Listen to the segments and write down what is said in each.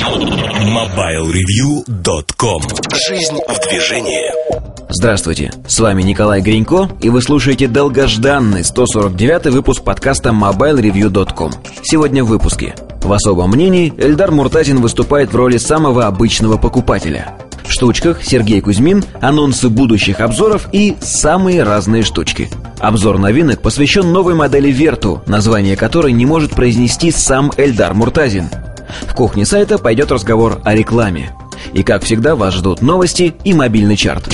MobileReview.com. Жизнь в движении. Здравствуйте, с вами Николай Гринько, и вы слушаете долгожданный 149-й выпуск подкаста MobileReview.com. Сегодня в выпуске. В особом мнении Эльдар Муртазин выступает в роли самого обычного покупателя. В штучках Сергей Кузьмин, анонсы будущих обзоров и самые разные штучки. Обзор новинок посвящен новой модели Vertu, название которой не может произнести сам Эльдар Муртазин. В кухне сайта пойдет разговор о рекламе. И, как всегда, вас ждут новости и мобильный чарт.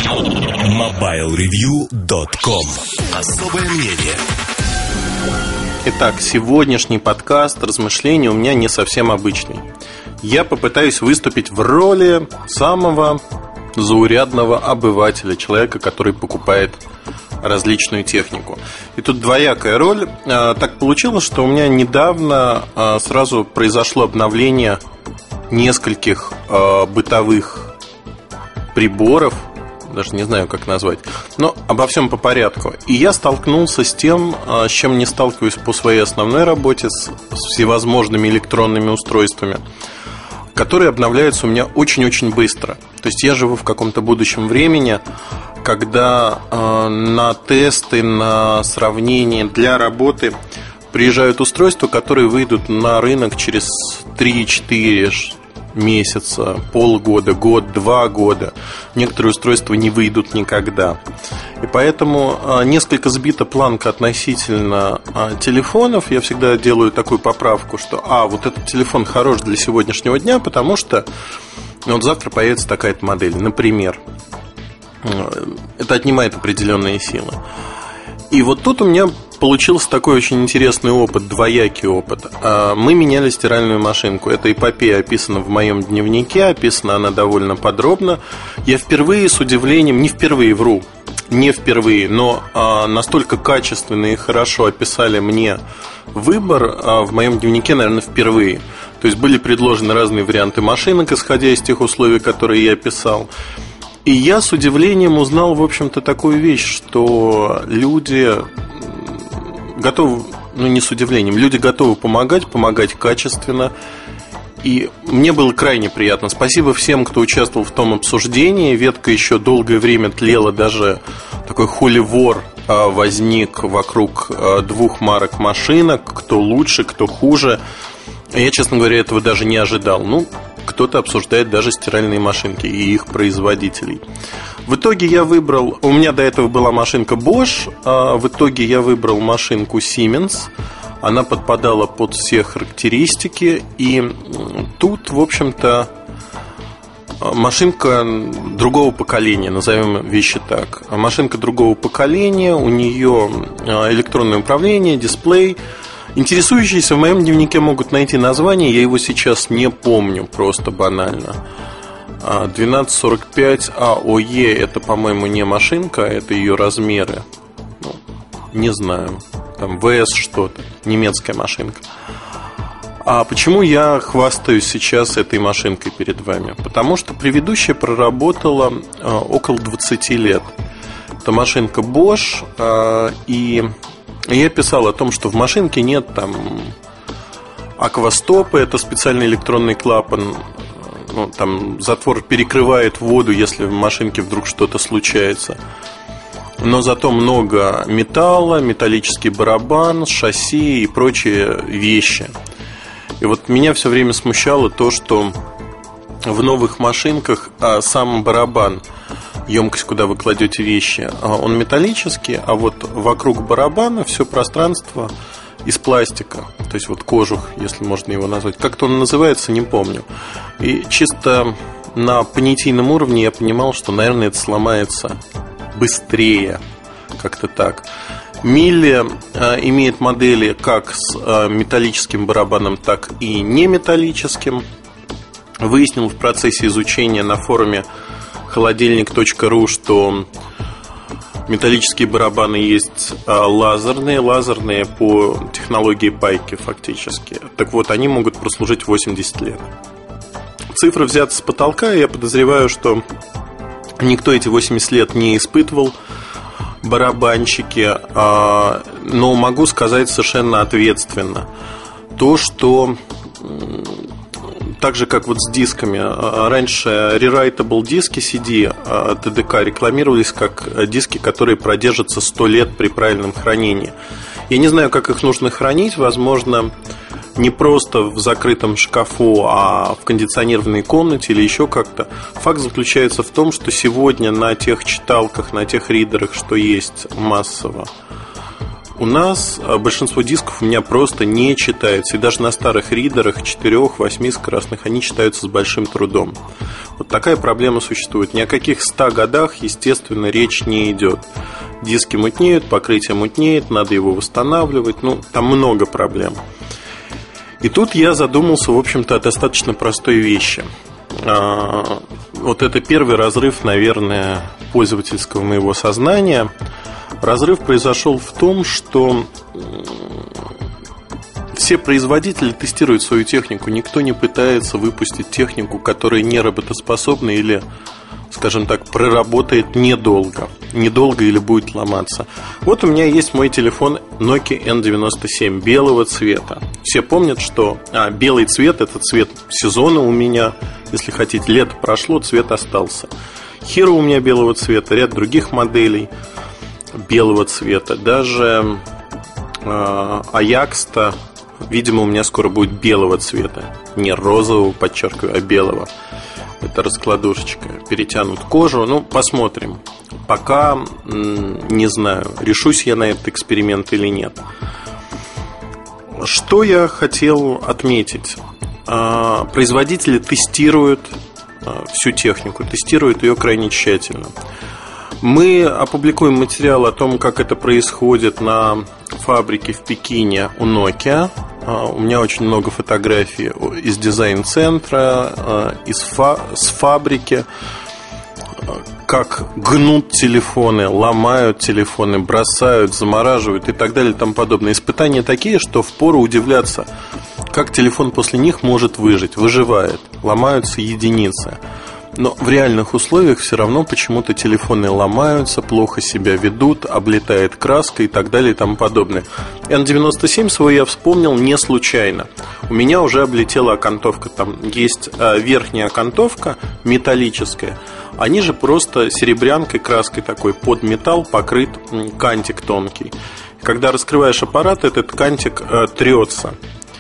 MobileReview.com. Особое мнение. Итак, сегодняшний подкаст размышления у меня не совсем обычный. Я попытаюсь выступить в роли самого заурядного обывателя, человека, который покупает различную технику. И тут двоякая роль. Так получилось, что у меня недавно сразу произошло обновление нескольких бытовых приборов, даже не знаю, как назвать, но обо всем по порядку. И я столкнулся с тем, с чем не сталкиваюсь по своей основной работе, с всевозможными электронными устройствами, которые обновляются у меня очень-очень быстро. То есть я живу в каком-то будущем времени, когда на тесты, на сравнение для работы приезжают устройства, которые выйдут на рынок через 3-4 месяца, полгода, год, 2 года. Некоторые устройства не выйдут никогда. И поэтому несколько сбита планка относительно телефонов. Я всегда делаю такую поправку, что вот этот телефон хорош для сегодняшнего дня, потому что вот завтра появится такая-то модель, например. Это отнимает определенные силы. И вот тут у меня получился такой очень интересный опыт, двоякий опыт. Мы меняли стиральную машинку. Эта эпопея описана в моем дневнике, описана она довольно подробно. Я впервые с удивлением, не впервые, но настолько качественно и хорошо описали мне выбор в моем дневнике, наверное, впервые. То есть были предложены разные варианты машинок, исходя из тех условий, которые я описал. И я с удивлением узнал, в общем-то, такую вещь, что люди готовы, не с удивлением, люди готовы помогать качественно. И мне было крайне приятно. Спасибо всем, кто участвовал в том обсуждении. Ветка еще долгое время тлела, даже такой холивор возник вокруг двух марок машинок, кто лучше, кто хуже. Я, честно говоря, этого даже не ожидал. Кто-то обсуждает даже стиральные машинки и их производителей. В итоге я выбрал... У меня до этого была машинка Bosch. В итоге я выбрал машинку Siemens. Она подпадала под все характеристики. И тут, в общем-то, машинка другого поколения, назовем вещи так. Машинка другого поколения. У нее электронное управление, дисплей. Интересующиеся в моем дневнике могут найти название. Я его сейчас не помню, просто банально. 1245 АОЕ. Это, по-моему, не машинка, это ее размеры. Не знаю. Там ВС что-то. Немецкая машинка. А почему я хвастаюсь сейчас этой машинкой перед вами? Потому что предыдущая проработала около 20 лет. Это машинка Bosch. И я писал о том, что в машинке нет там аквастопа, это специальный электронный клапан. Там затвор перекрывает воду, если в машинке вдруг что-то случается. Но зато много металла, металлический барабан, шасси и прочие вещи. И вот меня все время смущало то, что в новых машинках сам барабан, емкость, куда вы кладете вещи, он металлический, а вот вокруг барабана все пространство из пластика. То есть вот кожух, если можно его назвать. Как-то он называется, не помню. И чисто на понятийном уровне я понимал, что, наверное, это сломается быстрее. Как-то так. Милли имеет модели как с металлическим барабаном, так и неметаллическим. Выяснил в процессе изучения на форуме холодильник.ру, что металлические барабаны есть лазерные по технологии пайки фактически. Так вот, они могут прослужить 80 лет. Цифры взяты с потолка, и я подозреваю, что никто эти 80 лет не испытывал барабанщики, но могу сказать совершенно ответственно то, что так же, как вот с дисками. Раньше rewritable диски CD TDK рекламировались как диски, которые продержатся 100 лет при правильном хранении. Я не знаю, как их нужно хранить. Возможно, не просто в закрытом шкафу, а в кондиционированной комнате или еще как-то. Факт заключается в том, что сегодня на тех читалках, на тех ридерах, что есть массово, у нас большинство дисков у меня просто не читается. И даже на старых ридерах 4-8 скоростных они читаются с большим трудом. Вот такая проблема существует. Ни о каких 100 годах, естественно, речь не идет. Диски мутнеют, покрытие мутнеет, надо его восстанавливать. Там много проблем. И тут я задумался, в общем-то, о достаточно простой вещи. Вот это первый разрыв, наверное, пользовательского моего сознания. Разрыв произошел в том, что все производители тестируют свою технику. Никто не пытается выпустить технику, которая не работоспособна или, скажем так, проработает недолго или будет ломаться. Вот у меня есть мой телефон Nokia N97 белого цвета. Все помнят, что белый цвет – это цвет сезона у меня. Если хотите, лето прошло, цвет остался. Hero у меня белого цвета, ряд других моделей белого цвета. Даже Ajax-то, видимо, у меня скоро будет белого цвета. Не розового, подчеркиваю, а белого. Это раскладушечка. Перетянут кожу. Посмотрим. Пока не знаю, решусь я на этот эксперимент или нет. Что я хотел отметить? Производители тестируют всю технику, тестируют ее крайне тщательно. Мы опубликуем материал о том, как это происходит на фабрике в Пекине у Nokia. У меня очень много фотографий из дизайн-центра, с фабрики, как гнут телефоны, ломают телефоны, бросают, замораживают и так далее и тому подобное. Испытания такие, что впору удивляться, как телефон после них может выжить. Выживает, ломаются единицы. Но в реальных условиях все равно почему-то телефоны ломаются, плохо себя ведут, облетает краска и так далее и тому подобное. N97 свой я вспомнил не случайно. У меня уже облетела окантовка. Там есть верхняя окантовка металлическая, а ниже просто серебрянкой, краской такой под металл покрыт кантик тонкий. Когда раскрываешь аппарат, этот кантик трется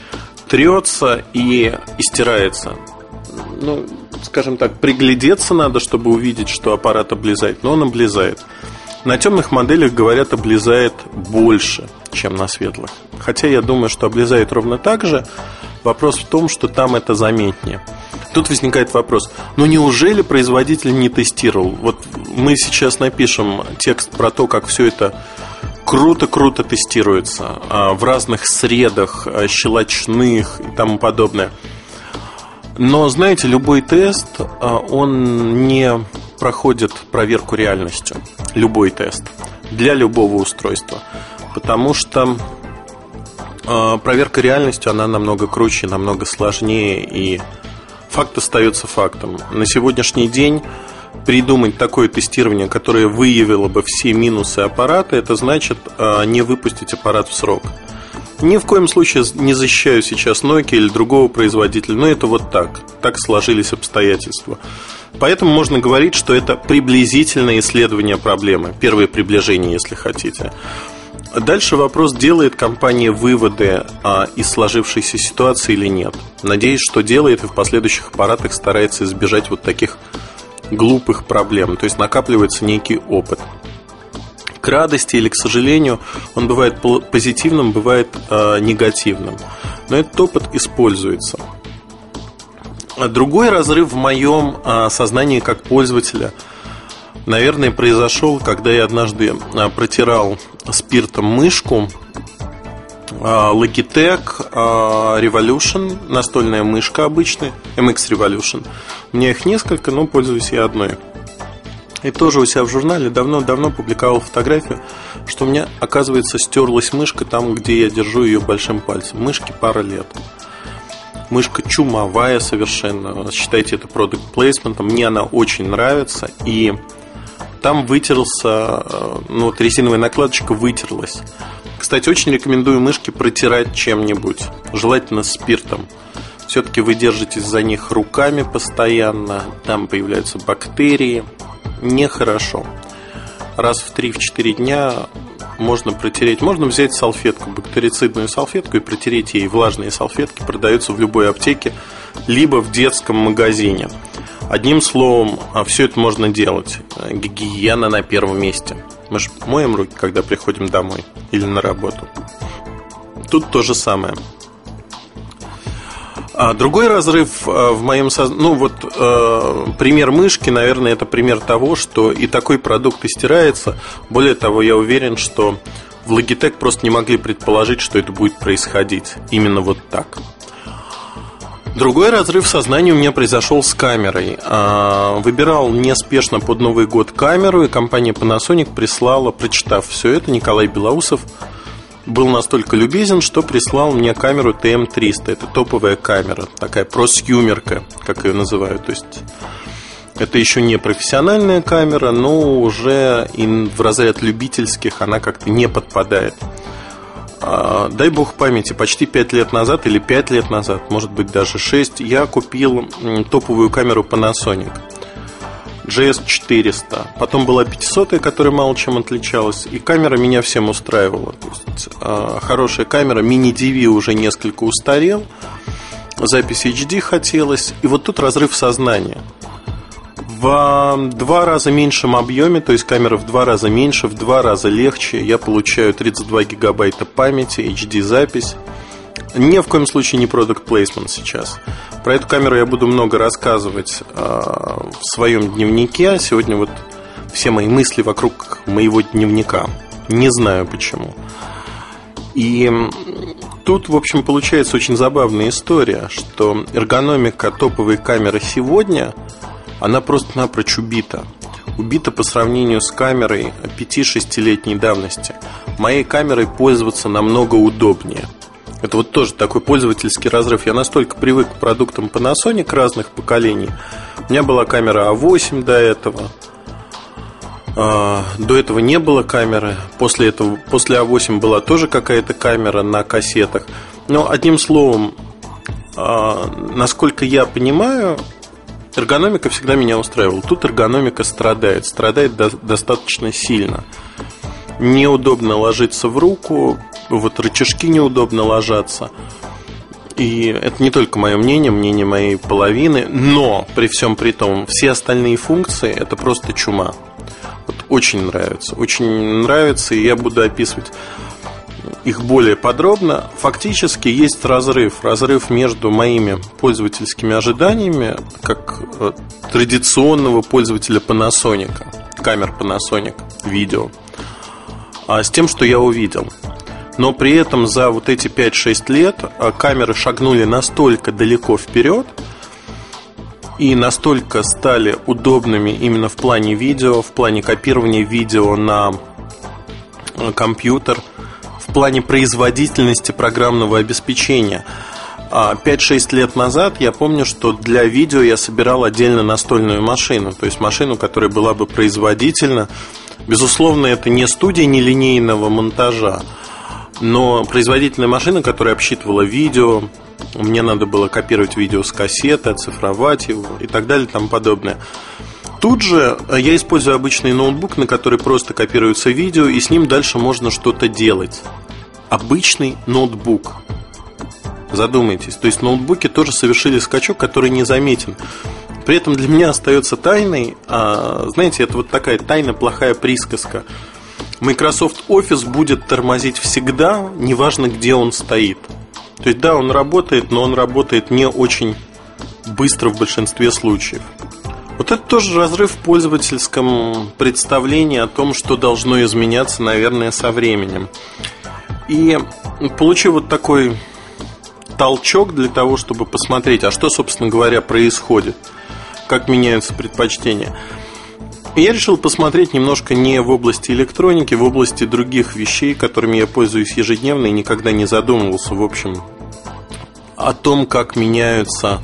и стирается. Скажем так, приглядеться надо, чтобы увидеть, что аппарат облезает. Но он облезает. На темных моделях, говорят, облезает больше, чем на светлых. Хотя я думаю, что облезает ровно так же. Вопрос в том, что там это заметнее. Тут возникает вопрос: неужели производитель не тестировал? Вот мы сейчас напишем текст про то, как все это круто тестируется в разных средах, щелочных и тому подобное. Но, знаете, любой тест, он не проходит проверку реальностью. Любой тест. Для любого устройства. Потому что проверка реальностью, она намного круче, намного сложнее. И факт остается фактом. На сегодняшний день придумать такое тестирование, которое выявило бы все минусы аппарата, это значит не выпустить аппарат в срок. Ни в коем случае не защищаю сейчас Nokia или другого производителя, но это вот так сложились обстоятельства. Поэтому можно говорить, что это приблизительное исследование проблемы. Первое приближение, если хотите. Дальше вопрос: делает компания выводы из сложившейся ситуации или нет. Надеюсь, что делает, и в последующих аппаратах старается избежать вот таких глупых проблем. То есть накапливается некий опыт. К радости или к сожалению, он бывает позитивным, бывает негативным. Но этот опыт используется. Другой разрыв в моем сознании как пользователя, наверное, произошел, когда я однажды протирал спиртом мышку Logitech Revolution, настольная мышка обычная, MX Revolution. У меня их несколько, но пользуюсь я одной. И тоже у себя в журнале давно публиковал фотографию, что у меня, оказывается, стерлась мышка там, где я держу ее большим пальцем. Мышке пара лет. Мышка чумовая совершенно. Считайте это product placement. Мне она очень нравится. И там вытерлся, резиновая накладочка вытерлась. Кстати, очень рекомендую мышки протирать чем-нибудь. Желательно спиртом. Все-таки вы держитесь за них руками постоянно, там появляются бактерии. Нехорошо. Раз в 3-4 дня можно протереть. Можно взять салфетку, бактерицидную салфетку, и протереть ей. Влажные салфетки продаются в любой аптеке, либо в детском магазине. Одним словом, все это можно делать. Гигиена на первом месте. Мы же моем руки, когда приходим домой или на работу. Тут то же самое. Другой разрыв в моем сознании, пример мышки, наверное, это пример того, что и такой продукт и стирается. Более того, я уверен, что в Logitech просто не могли предположить, что это будет происходить именно вот так. Другой разрыв сознания у меня произошел с камерой. Выбирал неспешно под Новый год камеру, и компания Panasonic прислала, прочитав все это, Николай Белоусов был настолько любезен, что прислал мне камеру TM300. Это топовая камера, такая просъюмерка, как ее называют. То есть это еще не профессиональная камера, но уже и в разряд любительских она как-то не подпадает. Дай бог памяти, почти 5 лет назад или 5 лет назад, может быть даже 6, я купил топовую камеру Panasonic GS400. Потом была 500, которая мало чем отличалась. И камера меня всем устраивала. То есть, хорошая камера. Mini-DV уже несколько устарел. Запись HD хотелось. И вот тут разрыв сознания. В 2 раза меньшем объеме, то есть камера в 2 раза меньше, в 2 раза легче, я получаю 32 гигабайта памяти, HD-запись. Ни в коем случае не product placement сейчас. Про эту камеру я буду много рассказывать в своем дневнике. Сегодня вот все мои мысли вокруг моего дневника. Не знаю почему. И тут, в общем, получается очень забавная история, что эргономика топовой камеры сегодня, она просто-напрочь убита. Убита по сравнению с камерой 5-6-летней давности. Моей камерой пользоваться намного удобнее. Это вот тоже такой пользовательский разрыв. Я настолько привык к продуктам Panasonic разных поколений. У меня была камера A8 до этого. До этого не было камеры. После A8 была тоже какая-то камера на кассетах. Но одним словом, насколько я понимаю, эргономика всегда меня устраивала. Тут эргономика страдает. Страдает достаточно сильно. Неудобно ложиться в руку. Вот рычажки неудобно ложатся. И это не только мое мнение, мнение моей половины. Но при всем при том, все остальные функции это просто чума. Вот очень нравится. Очень нравится, и я буду описывать их более подробно. Фактически есть разрыв. Разрыв между моими пользовательскими ожиданиями, как традиционного пользователя Panasonic, камер Panasonic, видео, а с тем, что я увидел. Но при этом за вот эти 5-6 лет камеры шагнули настолько далеко вперед и настолько стали удобными именно в плане видео, в плане копирования видео на компьютер, в плане производительности программного обеспечения. 5-6 лет назад я помню, что для видео я собирал отдельно настольную машину, то есть машину, которая была бы производительна. Безусловно, это не студия нелинейного монтажа, но производительная машина, которая обсчитывала видео. Мне надо было копировать видео с кассеты, оцифровать его и так далее и тому подобное. Тут же я использую обычный ноутбук, на который просто копируется видео, и с ним дальше можно что-то делать. Обычный ноутбук. Задумайтесь. То есть ноутбуки тоже совершили скачок, который незаметен. При этом для меня остается тайной, знаете, это вот такая тайна, плохая присказка. Microsoft Office будет тормозить всегда, неважно, где он стоит. То есть, да, он работает, но он работает не очень быстро в большинстве случаев. Вот это тоже разрыв в пользовательском представлении о том, что должно изменяться, наверное, со временем. И получив вот такой толчок для того, чтобы посмотреть, а что, собственно говоря, происходит, как меняются предпочтения. И я решил посмотреть немножко не в области электроники, в области других вещей, которыми я пользуюсь ежедневно и никогда не задумывался, в общем, о том, как меняются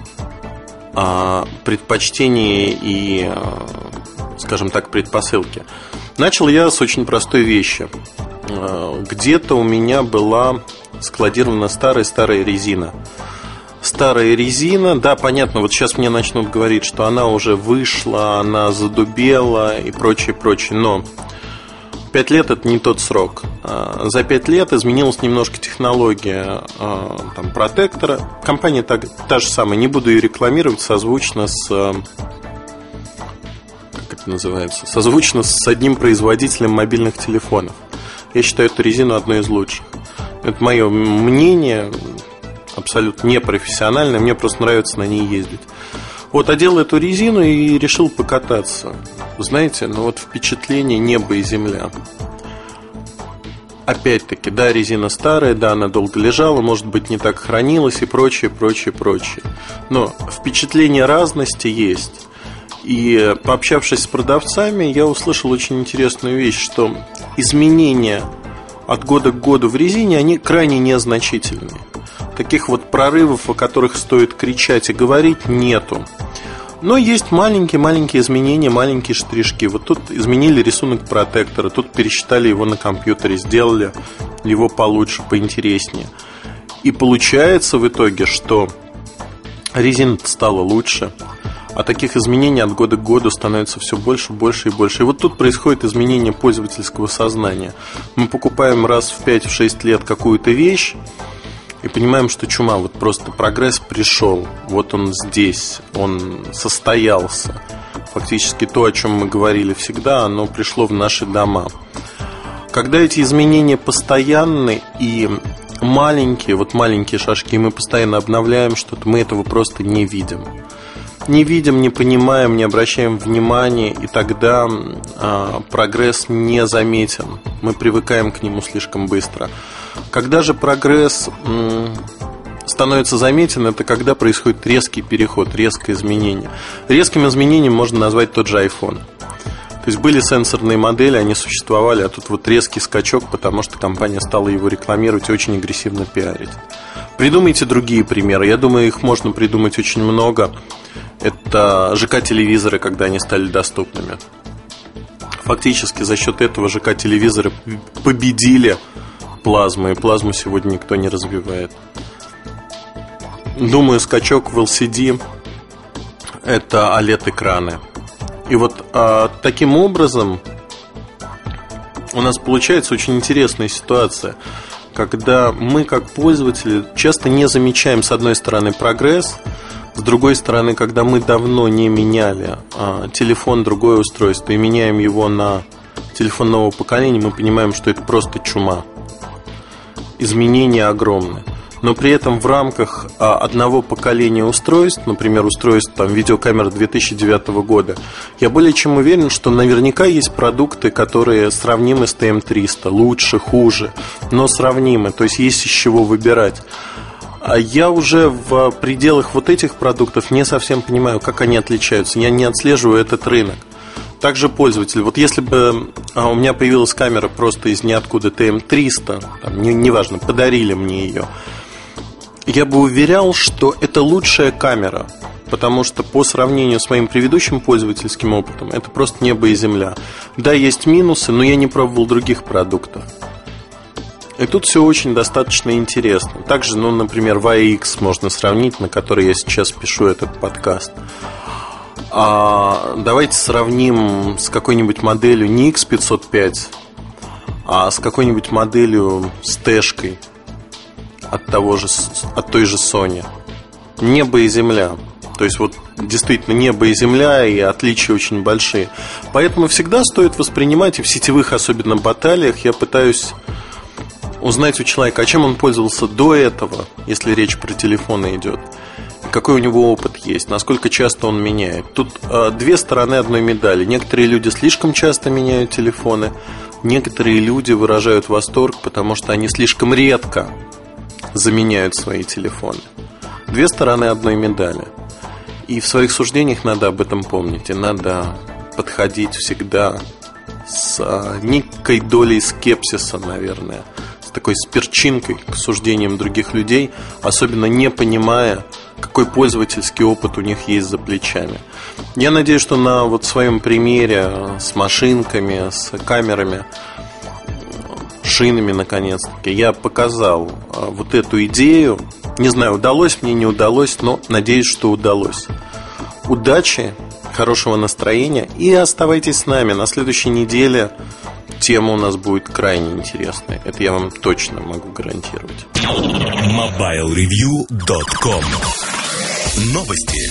предпочтения и, скажем так, предпосылки. Начал я с очень простой вещи. Где-то у меня была складирована старая резина. старая резина. Да, понятно, вот сейчас мне начнут говорить, что она уже вышла, она задубела и прочее, но 5 лет это не тот срок. За 5 лет изменилась немножко технология там, протектора. Компания та же самая, не буду ее рекламировать, созвучно с... Как это называется? Созвучно с одним производителем мобильных телефонов. Я считаю эту резину одной из лучших. Это мое мнение, абсолютно непрофессиональное. Мне просто нравится на ней ездить. Вот, одел эту резину и решил покататься. Знаете, ну вот впечатление небо и земля. Опять-таки, да, резина старая, да, она долго лежала, может быть, не так хранилась и прочее. Но впечатление разности есть. И пообщавшись с продавцами, я услышал очень интересную вещь, что изменения от года к году в резине, они крайне незначительные. Таких вот прорывов, о которых стоит кричать и говорить, нету. Но есть маленькие изменения, маленькие штришки. Вот тут изменили рисунок протектора, тут пересчитали его на компьютере, сделали его получше, поинтереснее. И получается в итоге, что резина стала лучше, а таких изменений от года к году становится все больше. И вот тут происходит изменение пользовательского сознания. Мы покупаем раз в 5-6 лет какую-то вещь и понимаем, что чума, вот просто прогресс пришел. Вот он здесь, он состоялся. Фактически то, о чем мы говорили всегда, оно пришло в наши дома. Когда эти изменения постоянны и маленькие, вот маленькие шажки, мы постоянно обновляем что-то, мы этого просто не видим. Не видим, не понимаем, не обращаем внимания, и тогда прогресс не заметен. Мы привыкаем к нему слишком быстро. Когда же прогресс становится заметен, это когда происходит резкий переход, резкое изменение. Резким изменением можно назвать тот же iPhone. То есть были сенсорные модели, они существовали, а тут вот резкий скачок, потому что компания стала его рекламировать и очень агрессивно пиарить. Придумайте другие примеры. Я думаю, их можно придумать очень много. Это ЖК-телевизоры, когда они стали доступными. Фактически за счет этого ЖК-телевизоры победили плазму, и плазму сегодня никто не развивает. Думаю, скачок в LCD – это OLED-экраны. И вот таким образом у нас получается очень интересная ситуация, когда мы, как пользователи, часто не замечаем, с одной стороны, прогресс, с другой стороны, когда мы давно не меняли телефон, другое устройство, и меняем его на телефон нового поколения, мы понимаем, что это просто чума. Изменения огромны. Но при этом в рамках одного поколения устройств, например, устройств там, видеокамер 2009 года, я более чем уверен, что наверняка есть продукты, которые сравнимы с TM300, лучше, хуже, но сравнимы, то есть есть из чего выбирать. А я уже в пределах вот этих продуктов не совсем понимаю, как они отличаются. Я не отслеживаю этот рынок. Также пользователь. Вот если бы у меня появилась камера просто из ниоткуда TM300, неважно, подарили мне ее, я бы уверял, что это лучшая камера. Потому что по сравнению с моим предыдущим пользовательским опытом, это просто небо и земля. Да, есть минусы, но я не пробовал других продуктов. И тут все очень достаточно интересно. Также, например, VAX можно сравнить, на который я сейчас пишу этот подкаст. Давайте сравним с какой-нибудь моделью не X505, а с какой-нибудь моделью с тэшкой от той же Sony. Небо и земля. То есть вот действительно небо и земля, и отличия очень большие. Поэтому всегда стоит воспринимать, и в сетевых особенно баталиях я пытаюсь узнать у человека, а чем он пользовался до этого, если речь про телефоны идет, какой у него опыт есть, насколько часто он меняет. Тут две стороны одной медали. Некоторые люди слишком часто меняют телефоны, некоторые люди выражают восторг, потому что они слишком редко заменяют свои телефоны. Две стороны одной медали. И в своих суждениях надо об этом помнить. И надо подходить всегда с некой долей скепсиса, наверное, такой с перчинкой к суждениям других людей, особенно не понимая, какой пользовательский опыт у них есть за плечами. Я надеюсь, что на вот своем примере с машинками, с камерами, шинами, наконец-таки, я показал вот эту идею Не знаю, удалось мне, не удалось, но надеюсь, что удалось. Удачи, хорошего настроения и оставайтесь с нами. На следующей неделе тема у нас будет крайне интересная. Это я вам точно могу гарантировать. MobileReview.com. Новости.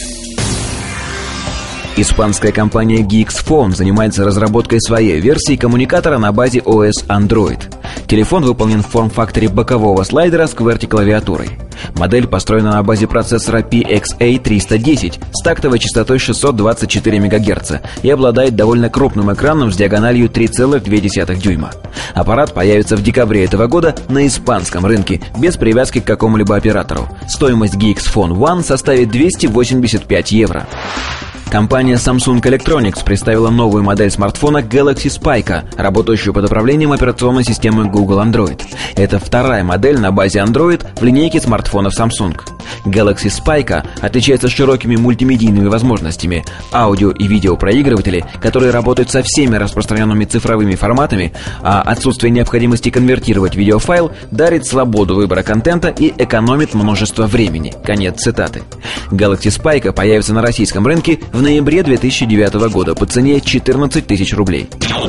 Испанская компания Geeks-Phone занимается разработкой своей версии коммуникатора на базе OS Android. Телефон выполнен в форм-факторе бокового слайдера с QWERTY-клавиатурой. Модель построена на базе процессора PXA310 с тактовой частотой 624 МГц и обладает довольно крупным экраном с диагональю 3,2 дюйма. Аппарат появится в декабре этого года на испанском рынке без привязки к какому-либо оператору. Стоимость Geeks-Phone One составит 285 евро. Компания Samsung Electronics представила новую модель смартфона Galaxy Spike, работающую под управлением операционной системы Google Android. Это вторая модель на базе Android в линейке смартфонов Samsung. Galaxy Spike отличается широкими мультимедийными возможностями, аудио- и видеопроигрыватели, которые работают со всеми распространенными цифровыми форматами, а отсутствие необходимости конвертировать видеофайл дарит свободу выбора контента и экономит множество времени. Конец цитаты. Galaxy Spike появится на российском рынке в ноябре 2009 года по цене 14 тысяч рублей.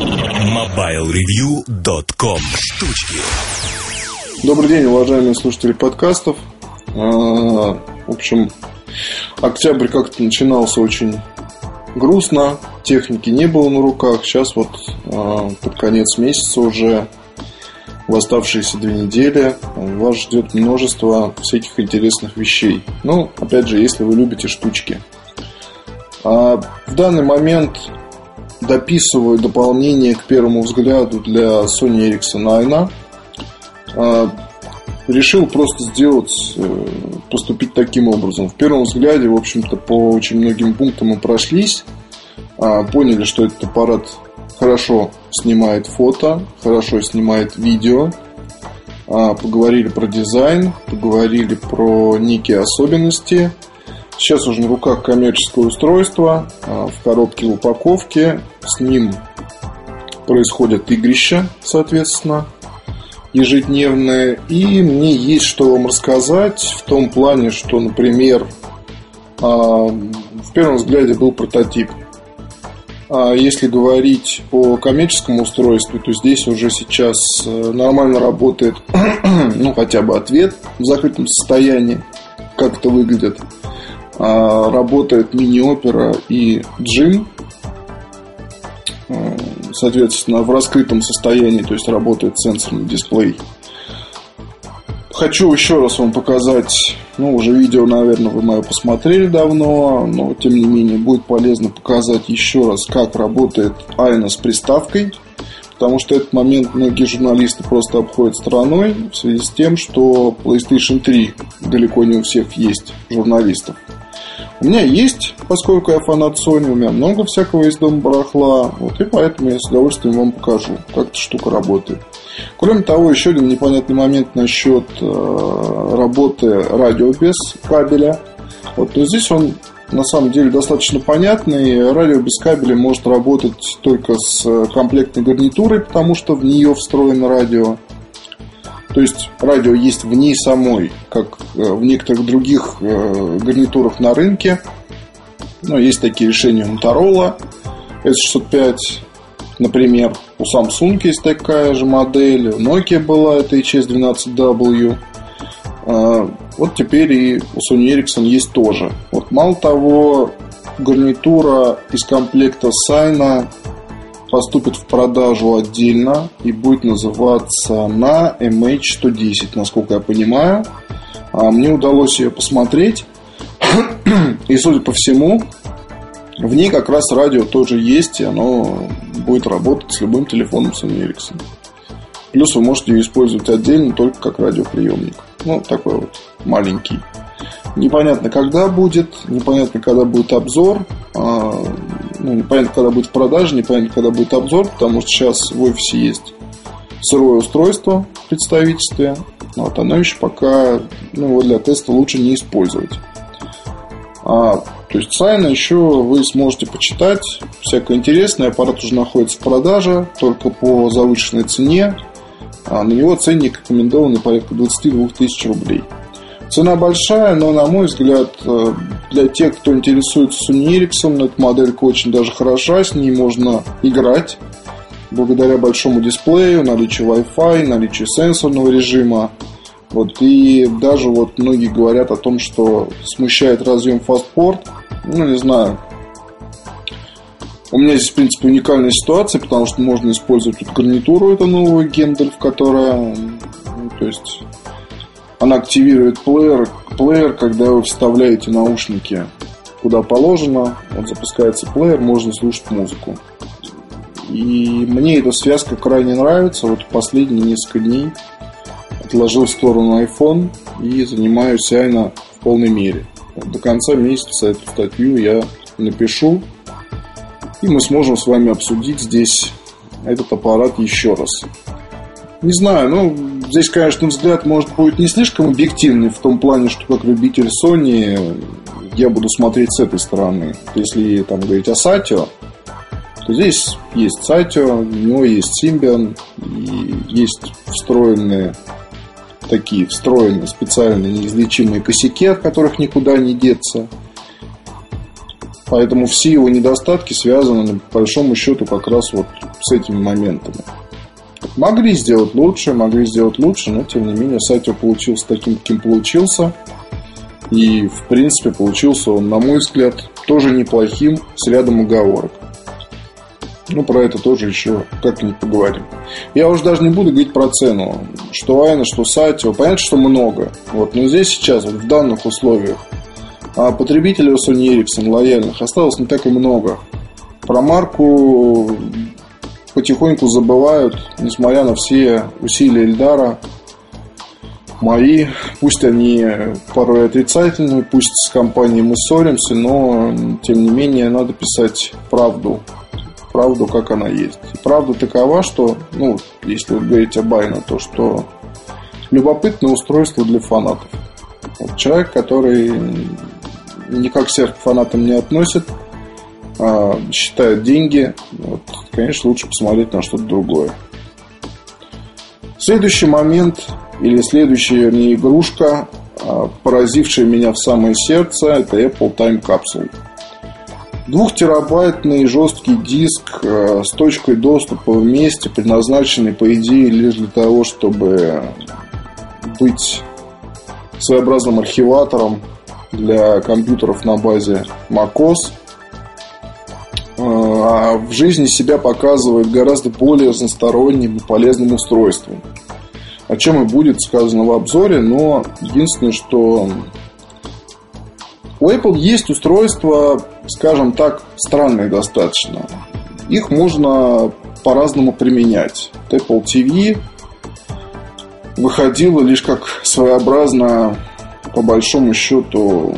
MobileReview.com. Штучки. Добрый день, уважаемые слушатели подкастов. В общем, октябрь как-то начинался очень грустно, техники не было на руках. Сейчас вот под конец месяца уже, в оставшиеся 2 недели, вас ждет множество всяких интересных вещей. Ну, опять же, если вы любите штучки. В данный момент дописываю дополнение к первому взгляду для Sony Ericsson Ayna. Решил просто поступить таким образом. В первом взгляде, в общем-то, по очень многим пунктам мы прошлись. Поняли, что этот аппарат хорошо снимает фото, хорошо снимает видео. Поговорили про дизайн, поговорили про некие особенности. Сейчас уже на руках коммерческое устройство, в коробке в упаковке. С ним происходят игрища, соответственно, ежедневные. И мне есть что вам рассказать в том плане, что, например, в первом взгляде был прототип. Если говорить о коммерческом устройстве, то здесь уже сейчас нормально работает, ну, хотя бы ответ в закрытом состоянии, как это выглядит. Работает мини-опера и джим, соответственно, в раскрытом состоянии, то есть работает сенсорный дисплей. Хочу еще раз вам показать, уже видео, наверное, вы мое посмотрели давно, но тем не менее будет полезно показать еще раз, как работает Ayna с приставкой, потому что этот момент многие журналисты просто обходят стороной в связи с тем, что PlayStation 3 далеко не у всех есть журналистов. У меня есть, поскольку я фанат Sony, у меня много всякого из дома барахла, и поэтому я с удовольствием вам покажу, как эта штука работает. Кроме того, еще один непонятный момент насчет работы радио без кабеля. Но здесь он на самом деле достаточно понятный. Радио без кабеля может работать только с комплектной гарнитурой, потому что в нее встроено радио. То есть радио есть в ней самой, как в некоторых других гарнитурах на рынке. Есть такие решения у Motorola S605, например. У Samsung есть такая же модель. У Nokia была, это HS12W. Теперь и у Sony Ericsson есть тоже. Мало того, гарнитура из комплекта Ayna поступит в продажу отдельно и будет называться на MH110, насколько я понимаю. Мне удалось ее посмотреть. И, судя по всему, в ней как раз радио тоже есть, и оно будет работать с любым телефоном Sony Ericsson. Плюс вы можете ее использовать отдельно только как радиоприемник. Такой маленький. Непонятно, когда будет, непонятно, когда будет обзор. Непонятно, когда будет в продаже, непонятно, когда будет обзор, потому что сейчас в офисе есть сырое устройство в представительстве. Оно еще пока его для теста лучше не использовать. То есть Ayna еще вы сможете почитать всякое интересное. Аппарат уже находится в продаже, только по завышенной цене. На него ценник рекомендованный порядка 22 тысяч рублей. Цена большая, но, на мой взгляд, для тех, кто интересуется Sony Ericsson, эта моделька очень даже хороша, с ней можно играть благодаря большому дисплею, наличию Wi-Fi, наличию сенсорного режима. Вот, и даже вот многие говорят о том, что смущает разъем FastPort. Ну, не знаю. У меня здесь, в принципе, уникальная ситуация, потому что можно использовать тут гарнитуру, эту новую Gendalf, которая, то есть, она активирует плеер, когда вы вставляете наушники куда положено. Вот запускается плеер, можно слушать музыку. И мне эта связка крайне нравится. Вот последние несколько дней отложил в сторону iPhone и занимаюсь Айна в полной мере. Вот до конца месяца эту статью я напишу, и мы сможем с вами обсудить здесь этот аппарат еще раз. Не знаю, здесь, конечно, взгляд может будет не слишком объективный, в том плане, что как любитель Sony я буду смотреть с этой стороны. Если там говорить о Satio, то здесь есть Satio, у него есть Symbian, и есть встроенные специальные неизлечимые косяки, от которых никуда не деться. Поэтому все его недостатки связаны, по большому счету, как раз вот с этими моментами. Могли сделать лучше, но тем не менее Satio получился таким, каким получился. И, в принципе, получился он, на мой взгляд, тоже неплохим, с рядом оговорок. Про это тоже еще как-нибудь поговорим. Я уже даже не буду говорить про цену. Что Айна, что Satio. Понятно, что много. Но здесь сейчас, в данных условиях, потребителей у Sony Ericsson лояльных осталось не так и много. Про марку потихоньку забывают, несмотря на все усилия Эльдара. Мои, пусть они порой отрицательные, пусть с компанией мы ссоримся, но тем не менее надо писать правду, как она есть. И правда такова, что, если вы говорите об Айна, то что любопытное устройство для фанатов. Вот человек, который никак себя к фанатам не относит, считает деньги, конечно, лучше посмотреть на что-то другое. Следующий момент, или следующая игрушка, поразившая меня в самое сердце, это Apple Time Capsule. 2-терабайтный жесткий диск с точкой доступа вместе, предназначенный, по идее, лишь для того, чтобы быть своеобразным архиватором для компьютеров на базе macOS. А в жизни себя показывает гораздо более разносторонним и полезным устройством, о чем и будет сказано в обзоре. Но единственное, что у Apple есть устройства, скажем так, странные достаточно. Их можно по-разному применять. Apple TV выходила лишь как своеобразная, по большому счету,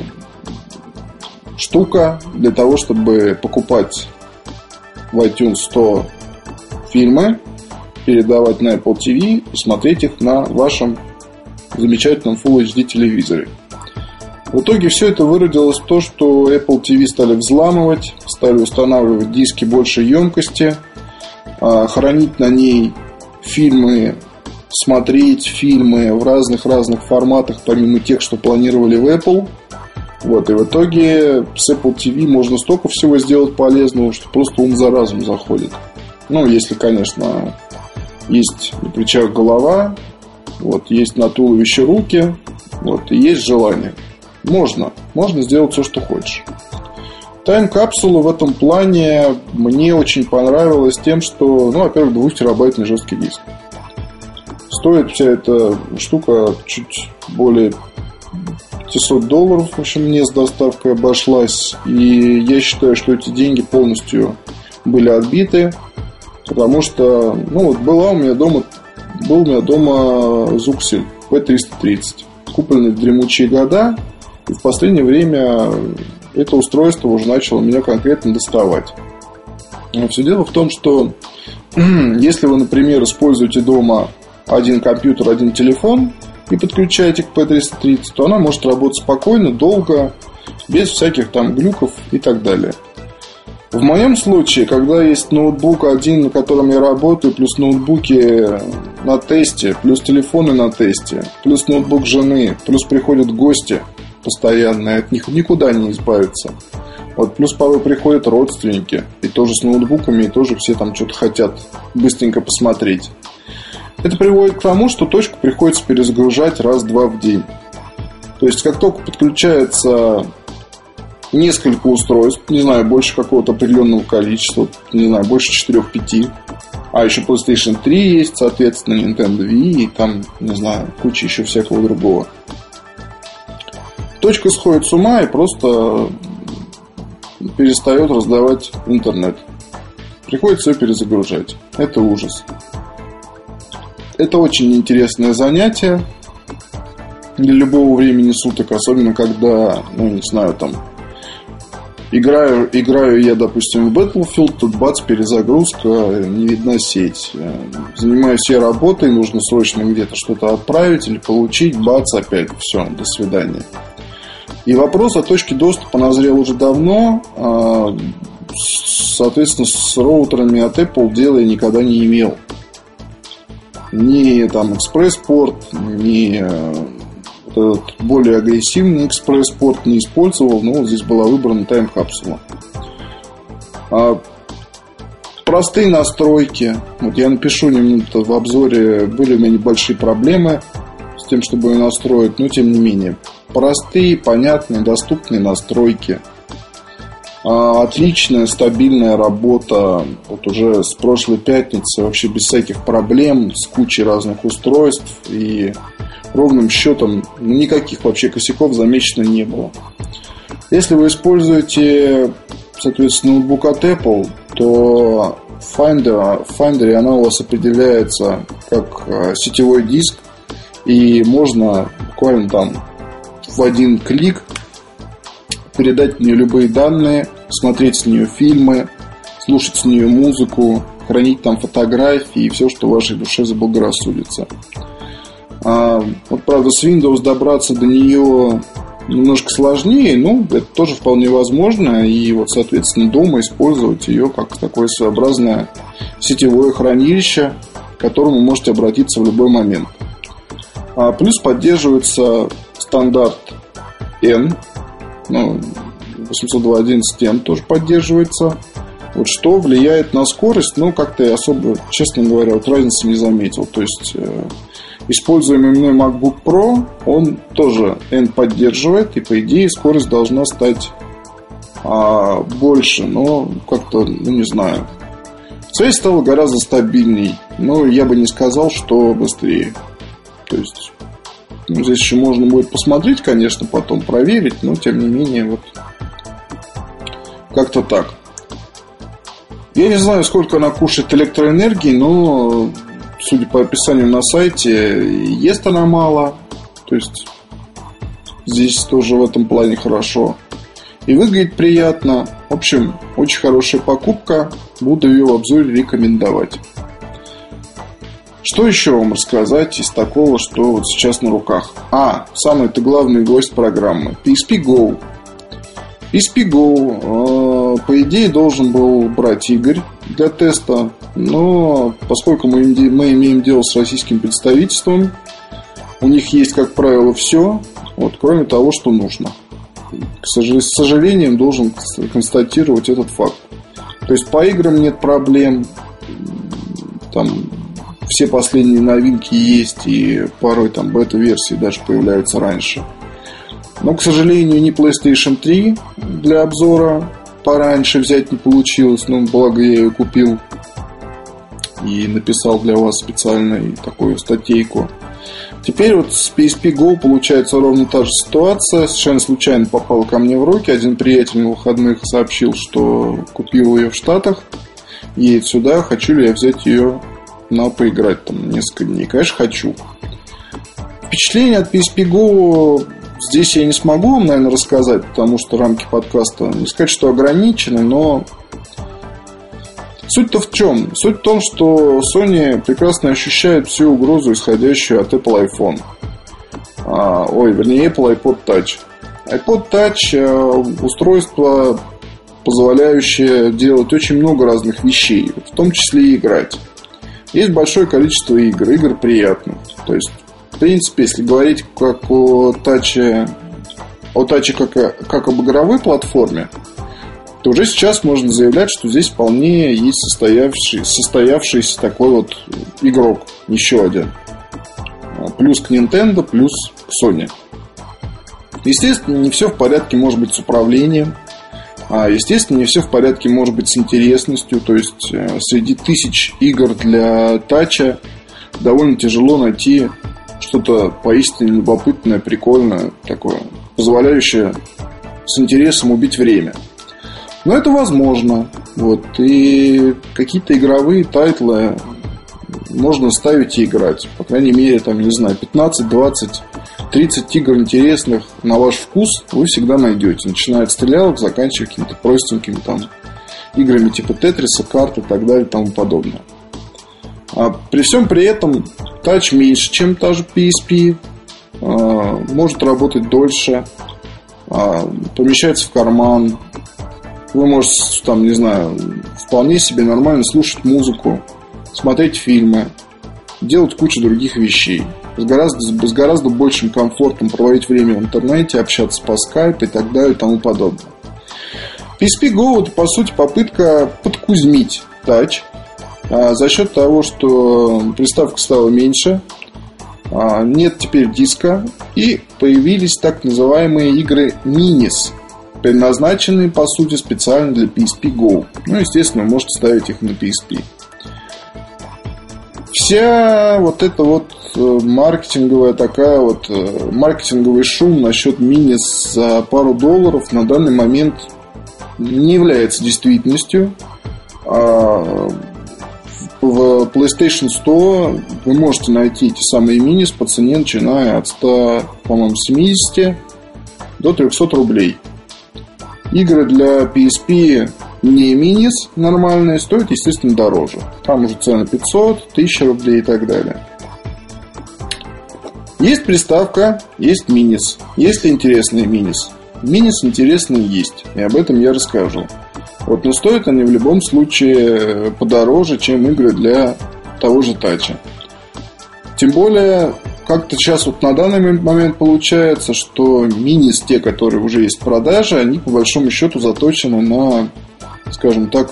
штука для того, чтобы покупать в iTunes 100 фильмы, передавать на Apple TV и смотреть их на вашем замечательном Full HD телевизоре. В итоге все это выродилось в то, что Apple TV стали взламывать, стали устанавливать диски большей емкости, хранить на ней фильмы, смотреть фильмы в разных форматах, помимо тех, что планировали в Apple. И в итоге с Apple TV можно столько всего сделать полезного, что просто ум за разум заходит. Если, конечно, есть на плечах голова, есть на туловище руки, и есть желание. Можно сделать все, что хочешь. Тайм-капсула в этом плане мне очень понравилась тем, что, во-первых, 2-терабайтный жесткий диск. Стоит вся эта штука чуть более $500. В общем, мне с доставкой обошлась. И я считаю, что эти деньги полностью были отбиты. Потому что, был у меня дома Zuxel P330, купленный в дремучие года. И в последнее время это устройство уже начало меня конкретно доставать. Но все дело в том, что если вы, например, используете дома один компьютер, один телефон и подключаете к P330, то она может работать спокойно, долго, без всяких глюков и так далее. В моем случае, когда есть ноутбук один, на котором я работаю, плюс ноутбуки на тесте, плюс телефоны на тесте, плюс ноутбук жены, плюс приходят гости постоянно, от них никуда не избавиться. Вот, плюс порой приходят родственники, и тоже с ноутбуками, и тоже все там что-то хотят быстренько посмотреть. Это приводит к тому, что точку приходится перезагружать раз-два в день. То есть, как только подключается несколько устройств, не знаю, больше какого-то определенного количества, не знаю, больше 4-5, а еще PlayStation 3 есть, соответственно, Nintendo Wii и там, не знаю, куча еще всякого другого. Точка сходит с ума и просто перестает раздавать интернет. Приходится ее перезагружать. Это ужас. Это очень интересное занятие для любого времени суток, особенно когда, ну, не знаю, там играю я, допустим, в Battlefield, тут бац, перезагрузка, не видна сеть. Занимаюсь я работой, нужно срочно где-то что-то отправить или получить, бац, опять, все, до свидания. И вопрос о точке доступа назрел уже давно. Соответственно, с роутерами от Apple дела я никогда не имел. Ни там экспресс-порт, ни этот более агрессивный экспресс-порт не использовал, но вот здесь была выбрана тайм-капсула. Простые настройки. Вот я напишу немного в обзоре, были у меня небольшие проблемы с тем, чтобы ее настроить, но тем не менее. Простые, понятные, доступные настройки. Отличная, стабильная работа. Вот уже с прошлой пятницы вообще без всяких проблем, с кучей разных устройств. И ровным счетом никаких вообще косяков замечено не было. Если вы используете, соответственно, ноутбук от Apple, то в Finder она у вас определяется как сетевой диск. И можно буквально там в один клик передать в нее любые данные, смотреть с нее фильмы, слушать с нее музыку, хранить там фотографии и все, что вашей душе заблагорассудится. Вот, правда, с Windows добраться до нее немножко сложнее, но это тоже вполне возможно. И вот, соответственно, дома использовать ее как такое своеобразное сетевое хранилище, к которому вы можете обратиться в любой момент. Плюс поддерживается стандарт N, 802.11n тоже поддерживается. Вот что влияет на скорость, как-то я особо, честно говоря, вот разницы не заметил. То есть используемый мной MacBook Pro, он тоже N поддерживает, и по идее скорость должна стать больше, но как-то, не знаю. Связь стала гораздо стабильней, но я бы не сказал, что быстрее. То есть здесь еще можно будет посмотреть, конечно, потом проверить, но тем не менее вот как-то так. Я не знаю, сколько она кушает электроэнергии, но судя по описанию на сайте, ест она мало. То есть здесь тоже в этом плане хорошо. И выглядит приятно. В общем, очень хорошая покупка. Буду ее в обзоре рекомендовать. Что еще вам рассказать из такого, что вот сейчас на руках? Самый-то главный гость программы. PSP Go. PSP Go, по идее, должен был брать Игорь для теста. Но поскольку мы имеем дело с российским представительством, у них есть, как правило, все, кроме того, что нужно. С сожалением должен констатировать этот факт. То есть по играм нет проблем. Там все последние новинки есть, и порой там бета-версии даже появляются раньше. Но, к сожалению, ни PlayStation 3 для обзора пораньше взять не получилось. Благо я ее купил и написал для вас специальную такую статейку. Теперь вот с PSP Go получается ровно та же ситуация. Совершенно случайно попала ко мне в руки. Один приятель на выходных сообщил, что купил ее в Штатах, едет сюда, хочу ли я взять ее на поиграть там несколько дней. Конечно, хочу. Впечатление от PSP Go здесь я не смогу вам, наверное, рассказать, потому что рамки подкаста, не сказать, что ограничены, но суть-то в чем? Суть в том, что Sony прекрасно ощущает всю угрозу, исходящую от Apple iPhone. Apple iPod Touch. iPod Touch устройство позволяющая делать очень много разных вещей, в том числе и играть. Есть большое количество игр приятных. То есть, в принципе, если говорить как о таче как об игровой платформе, то уже сейчас можно заявлять, что здесь вполне есть состоявшийся такой вот игрок, еще один. Плюс к Nintendo, плюс к Sony. Естественно, не все в порядке может быть с управлением. Естественно, не все в порядке может быть с интересностью. То есть, среди тысяч игр для тача довольно тяжело найти что-то поистине любопытное, прикольное, такое, позволяющее с интересом убить время. Но это возможно. Вот. И какие-то игровые тайтлы можно ставить и играть. По крайней мере, там, не знаю, 15, 20, 30 игр интересных на ваш вкус вы всегда найдете. Начиная от стрелялок, заканчивая какими-то простенькими там играми типа Тетриса, карт и так далее и тому подобное. При всем при этом тач меньше, чем та же PSP. Может работать дольше. Помещается в карман. Вы можете, там, не знаю, вполне себе нормально слушать музыку, смотреть фильмы, делать кучу других вещей. С гораздо большим комфортом проводить время в интернете, общаться по скайпу и так далее и тому подобное. PSP Go — это, по сути, попытка подкузмить тач за счет того, что приставка стала меньше, нет теперь диска, и появились так называемые игры Minis, предназначенные, по сути, специально для PSP Go. Ну, естественно, вы можете ставить их на PSP. Вся вот эта вот маркетинговый шум насчет мини за пару долларов на данный момент не является действительностью. В PlayStation 100 вы можете найти эти самые мини по цене, начиная от 170 до 300 рублей. Игры для PSP не минис нормальные стоят, естественно, дороже. Там уже цены 500, 1000 рублей и так далее. Есть приставка, есть минис. Есть ли интересные минис? Минис интересные есть, и об этом я расскажу. Вот, но стоят они в любом случае подороже, чем игры для того же тача. Тем более, как-то сейчас вот на данный момент получается, что минис, те, которые уже есть в продаже, они по большому счету заточены на, скажем так,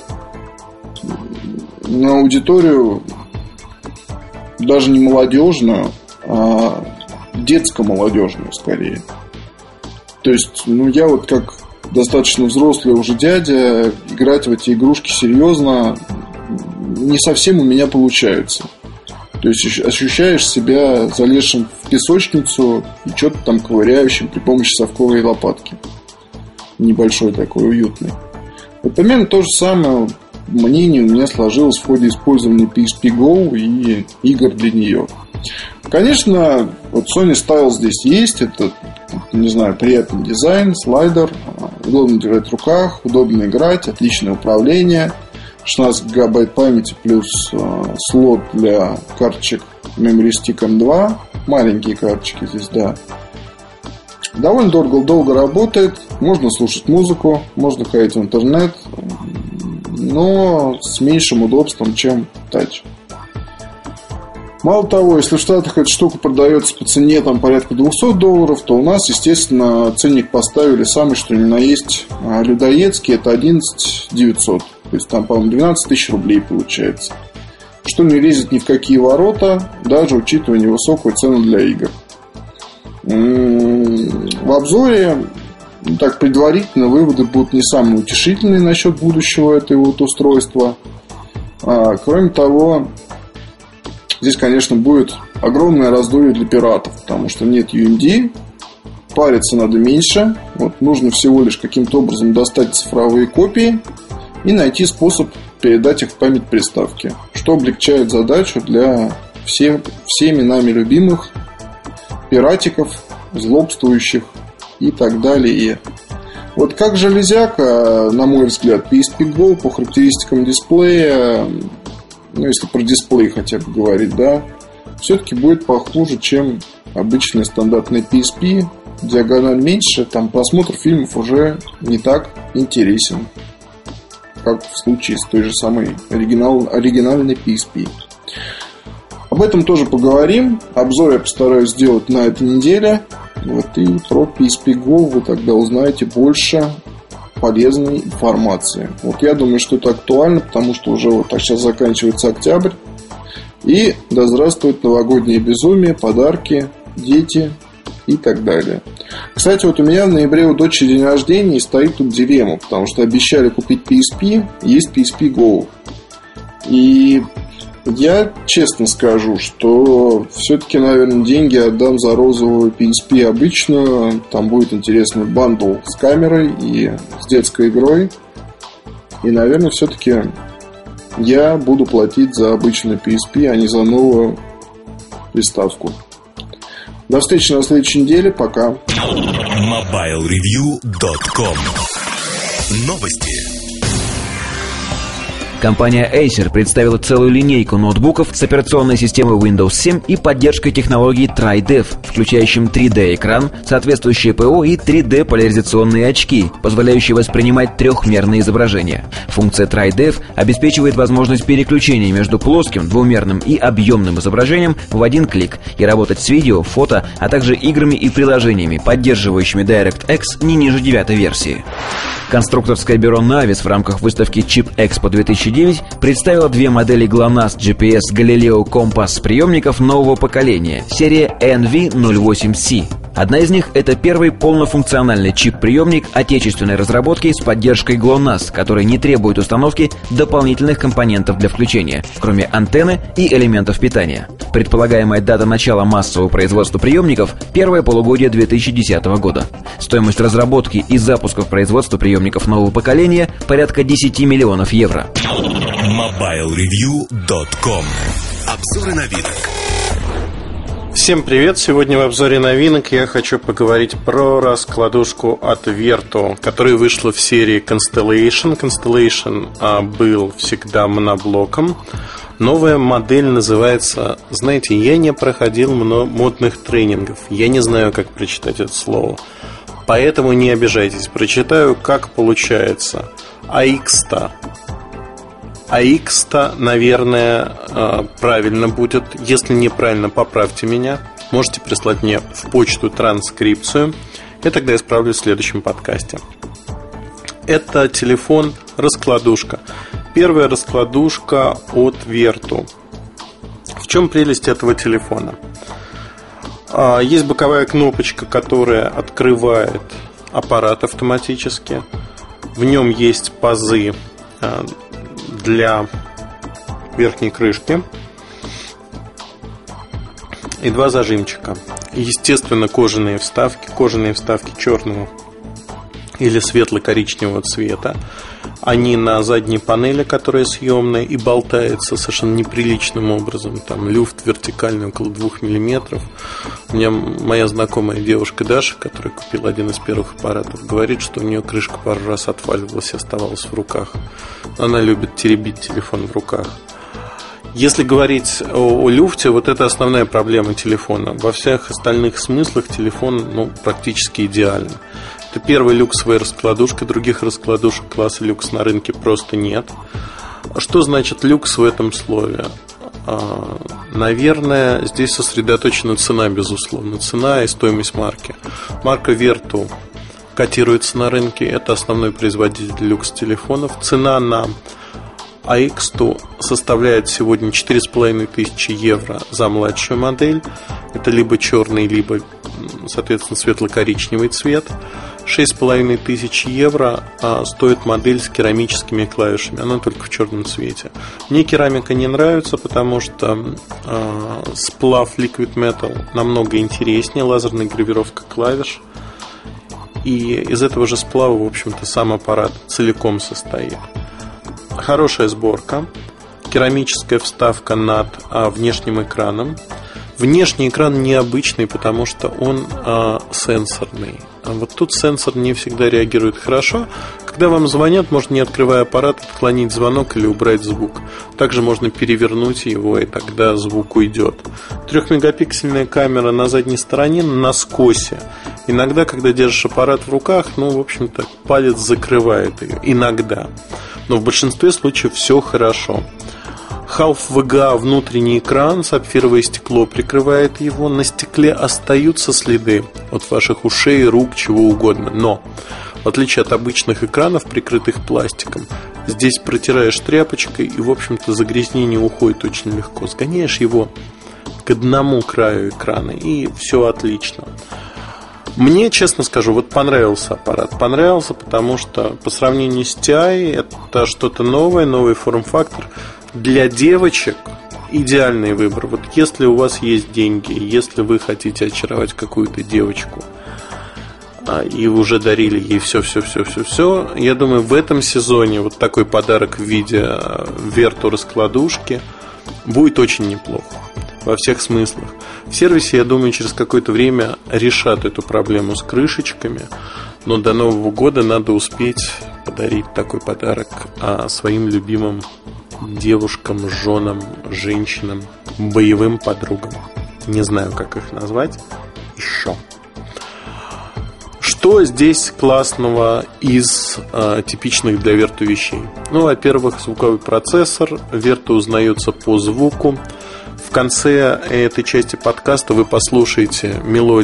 на аудиторию даже не молодежную, а детско-молодежную скорее. То есть, я вот как достаточно взрослый уже дядя, играть в эти игрушки серьезно не совсем у меня получается. То есть ощущаешь себя залезшим в песочницу и что-то там ковыряющим при помощи совковой лопатки. Небольшой такой, уютный. Вот примерно то же самое мнение у меня сложилось в ходе использования PSP Go и игр для нее. Конечно, вот Sony Style здесь есть. Это, не знаю, приятный дизайн, слайдер, удобно держать в руках, удобно играть, отличное управление, 16 гигабайт памяти плюс слот для карточек Memory Stick M2. Маленькие карточки здесь, да. Довольно долго работает. Можно слушать музыку, можно ходить в интернет, но с меньшим удобством, чем тач. Мало того, если в Штатах эта штука продается по цене там порядка $200, то у нас, естественно, ценник поставили самый что ни на есть людоедский, это 11 900. То есть там, по-моему, 12 тысяч рублей получается. Что не лезет ни в какие ворота, даже учитывая невысокую цену для игр. В обзоре, так предварительно, выводы будут не самые утешительные насчет будущего этого вот устройства. Кроме того, здесь, конечно, будет огромное раздолье для пиратов, потому что нет UMD, париться надо меньше. Вот, нужно всего лишь каким-то образом достать цифровые копии и найти способ передать их в память приставки, что облегчает задачу для всеми нами любимых пиратиков, злобствующих и так далее. Вот как железяка, на мой взгляд, PSP Go по характеристикам дисплея, если про дисплей хотя бы говорить, да, все-таки будет похуже, чем обычный стандартный PSP. Диагональ меньше, там просмотр фильмов уже не так интересен. как в случае с той же самой оригинальной PSP. Об этом тоже поговорим. Обзор я постараюсь сделать на этой неделе. Вот, и про PSP Go вы тогда узнаете больше полезной информации. Вот я думаю, что это актуально, потому что уже вот так сейчас заканчивается октябрь. И да здравствует новогоднее безумие, подарки, дети и так далее. Кстати, вот у меня в ноябре у дочери день рождения, и стоит тут дилемма, потому что обещали купить PSP, есть PSP Go. И я честно скажу, что все-таки, наверное, деньги отдам за розовую PSP обычную. Там будет интересный бандл с камерой и с детской игрой. И, наверное, все-таки я буду платить за обычную PSP, а не за новую приставку. До встречи на следующей неделе. Пока. MobileReview.com. Новости. Компания Acer представила целую линейку ноутбуков с операционной системой Windows 7 и поддержкой технологии TriDev, включающим 3D-экран, соответствующее ПО и 3D-поляризационные очки, позволяющие воспринимать трехмерные изображения. Функция TriDev обеспечивает возможность переключения между плоским, двумерным и объемным изображением в один клик и работать с видео, фото, а также играми и приложениями, поддерживающими DirectX не ниже 9-й версии. Конструкторское бюро Navis в рамках выставки Chip Expo 2009 представила две модели GLONASS GPS Galileo Compass приемников нового поколения, серия NV08C. Одна из них — это первый полнофункциональный чип-приемник отечественной разработки с поддержкой GLONASS, который не требует установки дополнительных компонентов для включения, кроме антенны и элементов питания. Предполагаемая дата начала массового производства приемников — первое полугодие 2010 года. Стоимость разработки и запуска в производство приемников нового поколения — порядка 10 миллионов евро. MobileReview.com. Обзоры новинок. Всем привет! Сегодня в обзоре новинок я хочу поговорить про раскладушку от Vertu, которая вышла в серии Constellation. Constellation был всегда моноблоком. Новая модель называется... Знаете, я не проходил модных тренингов. Я не знаю, как прочитать это слово. Поэтому не обижайтесь. Прочитаю, как получается. AXTA. AXTA, наверное, правильно будет. Если неправильно, поправьте меня. Можете прислать мне в почту транскрипцию, и тогда я исправлю в следующем подкасте. Это телефон-раскладушка. Первая раскладушка от Vertu. В чем прелесть этого телефона? Есть боковая кнопочка, которая открывает аппарат автоматически. В нем есть пазы для верхней крышки и два зажимчика. Естественно, кожаные вставки черного или светло-коричневого цвета. Они на задней панели, которая съемная и болтается совершенно неприличным образом. Там люфт вертикальный около 2 мм. У меня моя знакомая девушка Даша, которая купила один из первых аппаратов, говорит, что у нее крышка пару раз отваливалась и оставалась в руках. Она любит теребить телефон в руках. Если говорить о люфте, вот это основная проблема телефона. Во всех остальных смыслах телефон практически идеален. Это первая люксовая раскладушка. Других раскладушек класса люкс на рынке просто нет. Что значит люкс в этом слове? Наверное, здесь сосредоточена цена, безусловно. Цена и стоимость марки. Марка Vertu котируется на рынке. Это основной производитель люкс-телефонов. Цена на AXTA составляет сегодня 4500 евро за младшую модель. Это либо черный, либо, соответственно, светло-коричневый цвет. 6500 евро стоит модель с керамическими клавишами. Она только в черном цвете. Мне керамика не нравится, потому что сплав Liquid Metal намного интереснее. Лазерная гравировка клавиш. И из этого же сплава, в общем-то, сам аппарат целиком состоит. Хорошая сборка. Керамическая вставка над внешним экраном. Внешний экран необычный, потому что он сенсорный. Вот тут сенсор не всегда реагирует хорошо. Когда вам звонят, можно, не открывая аппарат, отклонить звонок или убрать звук. Также можно перевернуть его, и тогда звук уйдет. 3-мегапиксельная камера на задней стороне на скосе. Иногда, когда держишь аппарат в руках, в общем-то, палец закрывает ее. Иногда. Но в большинстве случаев все хорошо. Half VGA внутренний экран, сапфировое стекло прикрывает его. На стекле остаются следы от ваших ушей, рук, чего угодно. Но, в отличие от обычных экранов, прикрытых пластиком, здесь протираешь тряпочкой, и, в общем-то, загрязнение уходит очень легко. Сгоняешь его к одному краю экрана, и все отлично. Мне, честно скажу, понравился аппарат. Понравился, потому что по сравнению с TI это что-то новое, новый форм-фактор. Для девочек идеальный выбор. Если у вас есть деньги, если вы хотите очаровать какую-то девочку, и вы уже дарили ей все, я думаю, в этом сезоне такой подарок в виде Верту-раскладушки будет очень неплохо. Во всех смыслах. В сервисе, я думаю, через какое-то время решат эту проблему с крышечками. Но до Нового года надо успеть подарить такой подарок своим любимым девушкам, женам, женщинам, боевым подругам. Не знаю, как их назвать еще. Что здесь классного из типичных для Верту вещей? Во-первых, звуковой процессор. Верту узнается по звуку. В конце этой части подкаста вы послушаете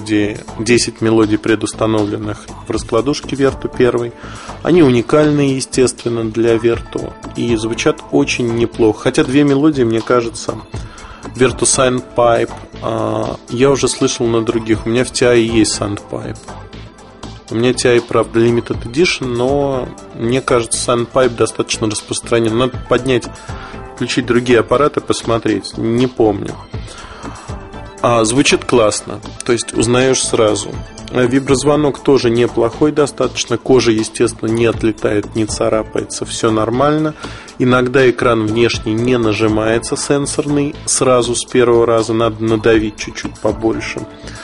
10 мелодий, предустановленных в раскладушке Верту 1. Они уникальные, естественно, для Верту и звучат очень неплохо. Хотя 2 мелодии, мне кажется, Верту Sandpipe я уже слышал на других. У меня в TI есть Sandpipe. У меня TI, правда, Limited Edition, но мне кажется, Sandpipe достаточно распространен. Надо включить другие аппараты, посмотреть. Не помню. Звучит классно. То есть узнаешь сразу. Виброзвонок тоже неплохой достаточно. Кожа, естественно, не отлетает, не царапается. Все нормально. Иногда экран внешний не нажимается, сенсорный, сразу с первого раза. Надо надавить чуть-чуть побольше.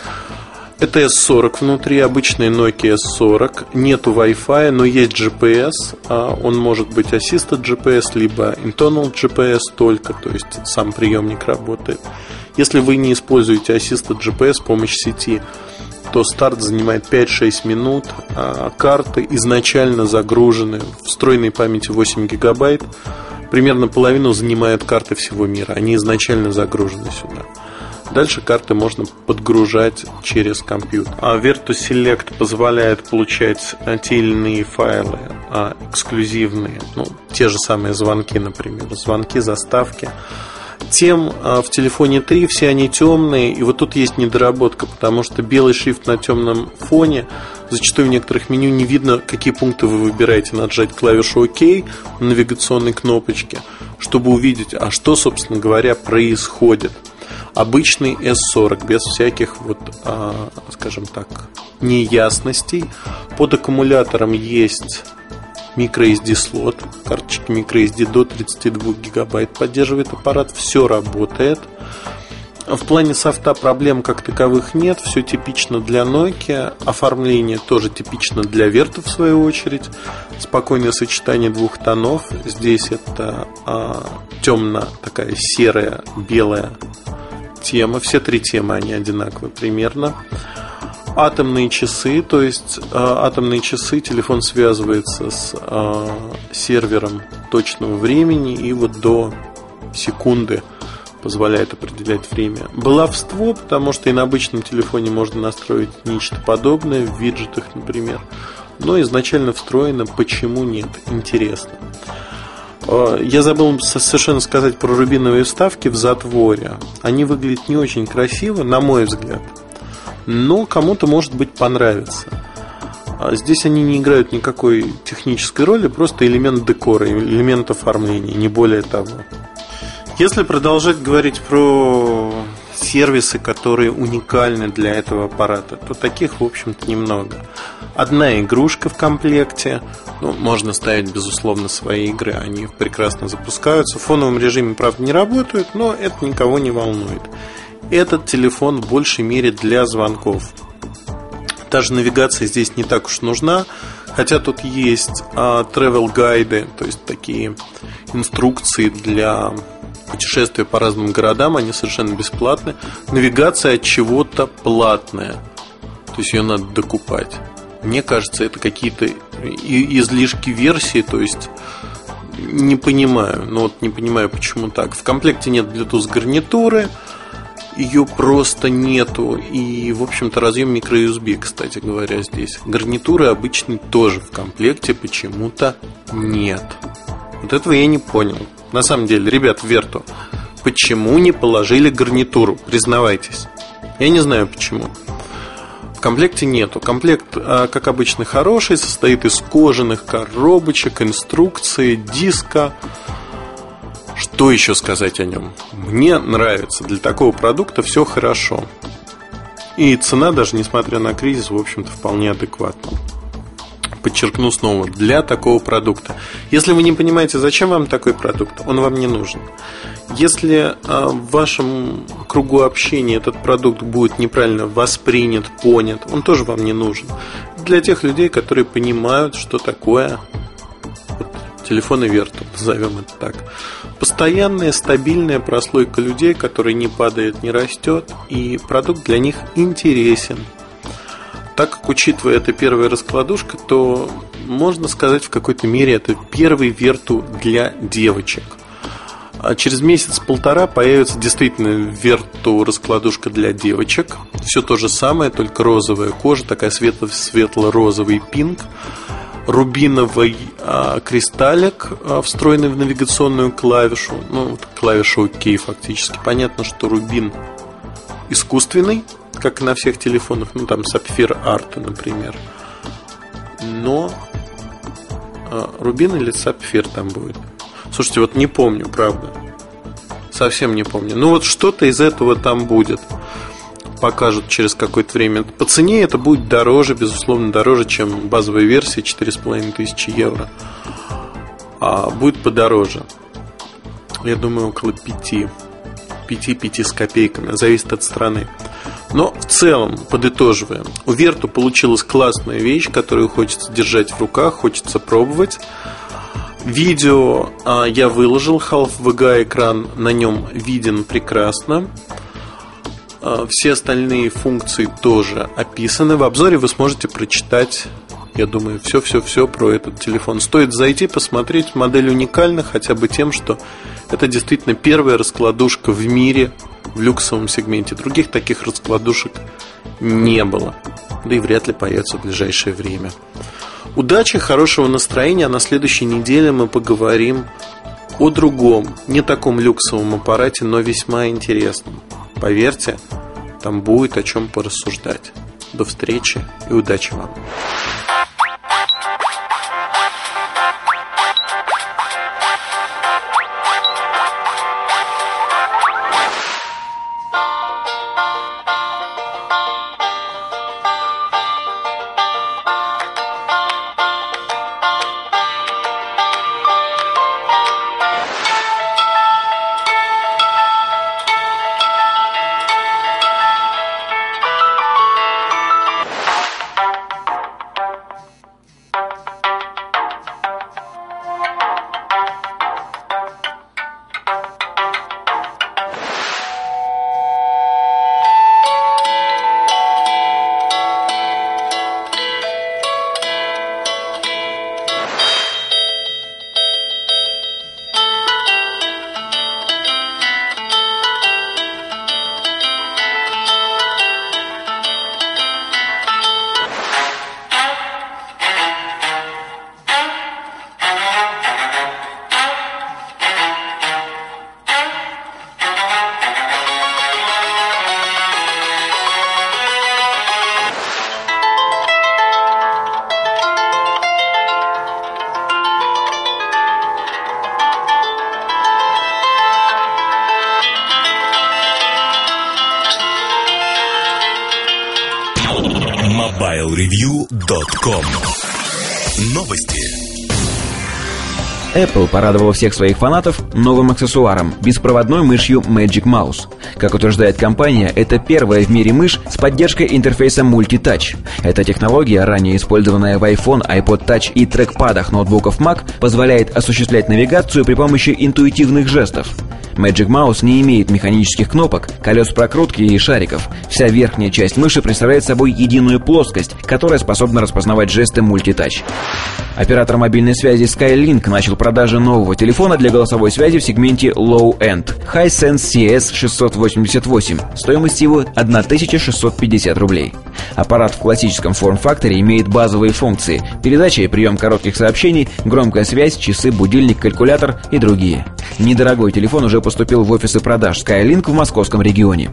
Это S40 внутри, обычный Nokia S40. Нету Wi-Fi, но есть GPS. Он может быть Assisted GPS, либо Internal GPS только. То есть сам приемник работает. Если вы не используете Assisted GPS с помощью сети, то старт занимает 5-6 минут. Карты изначально загружены. Встроенной памяти 8 гигабайт. Примерно половину занимают карты всего мира. Они изначально загружены сюда. Дальше карты можно подгружать через компьютер. Vertu Select позволяет получать те или иные файлы эксклюзивные. Те же самые звонки, например. Звонки, заставки. Тем в телефоне 3 все они темные. И тут есть недоработка, потому что белый шрифт на темном фоне. Зачастую в некоторых меню не видно, какие пункты вы выбираете. Надо нажать клавишу ОК на навигационной кнопочке, чтобы увидеть, что, собственно говоря, происходит. Обычный S40, без всяких скажем так, неясностей. Под аккумулятором есть microSD слот. Карточки microSD до 32 гигабайт поддерживает аппарат. Все работает. В плане софта проблем как таковых нет. Все типично для Nokia. Оформление тоже типично для Vertu, в свою очередь. Спокойное сочетание двух тонов. Здесь это темно такая серая, белая тема. Все 3 темы, они одинаковые примерно. Атомные часы, то есть атомные часы, телефон связывается с сервером точного времени и до секунды позволяет определять время. Баловство, потому что и на обычном телефоне можно настроить нечто подобное в виджетах, например. Но изначально встроено, почему нет? Интересно. Я забыл совершенно сказать про рубиновые вставки в затворе. Они выглядят не очень красиво, на мой взгляд. Но кому-то, может быть, понравится. Здесь они не играют никакой технической роли, просто элемент декора, элемент оформления, не более того. Если продолжать говорить про сервисы, которые уникальны для этого аппарата, то таких, в общем-то, немного. Одна игрушка в комплекте. Можно ставить, безусловно, свои игры. Они прекрасно запускаются. В фоновом режиме, правда, не работают, но это никого не волнует. Этот телефон в большей мере для звонков. Даже навигация здесь не так уж нужна. Хотя тут есть travel гайды, то есть такие инструкции для путешествия по разным городам, они совершенно бесплатны. Навигация от чего-то платная, то есть ее надо докупать. Мне кажется, это какие-то излишки версии, то есть не понимаю. Не понимаю, почему так. В комплекте нет Bluetooth гарнитуры, ее просто нету. И, в общем-то, разъем microUSB, кстати говоря, здесь. Гарнитуры обычной тоже в комплекте почему-то нет. Вот этого я не понял. На самом деле, ребят, в Верту, почему не положили гарнитуру? Признавайтесь. Я не знаю почему. В комплекте нету. Комплект, как обычно, хороший, состоит из кожаных коробочек, инструкции, диска. Что еще сказать о нем? Мне нравится. Для такого продукта все хорошо. И цена, даже несмотря на кризис, в общем-то, вполне адекватна. Подчеркну снова, для такого продукта. Если вы не понимаете, зачем вам такой продукт, он вам не нужен. Если в вашем кругу общения этот продукт будет неправильно воспринят, понят, он тоже вам не нужен. Для тех людей, которые понимают, что такое телефоны Верту, назовем это так. Постоянная, стабильная прослойка людей, которая не падает, не растет, и продукт для них интересен. Так как, учитывая, это первая раскладушка, то можно сказать, в какой-то мере это первый Верту для девочек. А через месяц-полтора появится действительно Верту раскладушка для девочек. Все то же самое, только розовая кожа, такая светло-розовый пинк, рубиновый кристаллик, встроенный в навигационную клавишу. Клавиша ОК фактически. Понятно, что рубин искусственный, как и на всех телефонах, там сапфир арта, например. Но рубин или сапфир там будет. Слушайте, не помню, правда. Совсем не помню. Что-то из этого там будет. Покажут через какое-то время. По цене это будет дороже, безусловно, дороже, чем базовая версия 4500 евро. А будет подороже. Я думаю, около 5 с копейками. Зависит от страны. Но в целом, подытоживаем, у Верту получилась классная вещь, которую хочется держать в руках, хочется пробовать. Видео я выложил, Half VGA экран на нем виден прекрасно. Все остальные функции тоже описаны. В обзоре вы сможете прочитать, я думаю, все про этот телефон. Стоит зайти, посмотреть. Модель уникальна хотя бы тем, что это действительно первая раскладушка в мире в люксовом сегменте. Других таких раскладушек не было. Да и вряд ли появится в ближайшее время. Удачи, хорошего настроения. А на следующей неделе мы поговорим о другом, не таком люксовом аппарате, но весьма интересном. Поверьте, там будет о чем порассуждать. До встречи и удачи вам. MobileReview.com. Новости. Apple порадовала всех своих фанатов новым аксессуаром – беспроводной мышью Magic Mouse. Как утверждает компания, это первая в мире мышь с поддержкой интерфейса Multi-Touch. Эта технология, ранее использованная в iPhone, iPod Touch и трекпадах ноутбуков Mac, позволяет осуществлять навигацию при помощи интуитивных жестов. Magic Mouse не имеет механических кнопок, колес прокрутки и шариков. Вся верхняя часть мыши представляет собой единую плоскость, которая способна распознавать жесты Multi-Touch. Оператор мобильной связи Skylink начал продажи нового телефона для голосовой связи в сегменте Low-End Hisense CS688. Стоимость его 1650 рублей. Аппарат в классическом форм-факторе имеет базовые функции: передача и прием коротких сообщений, громкая связь, часы, будильник, калькулятор и другие. Недорогой телефон уже поступил в офисы продаж Skylink в московском регионе.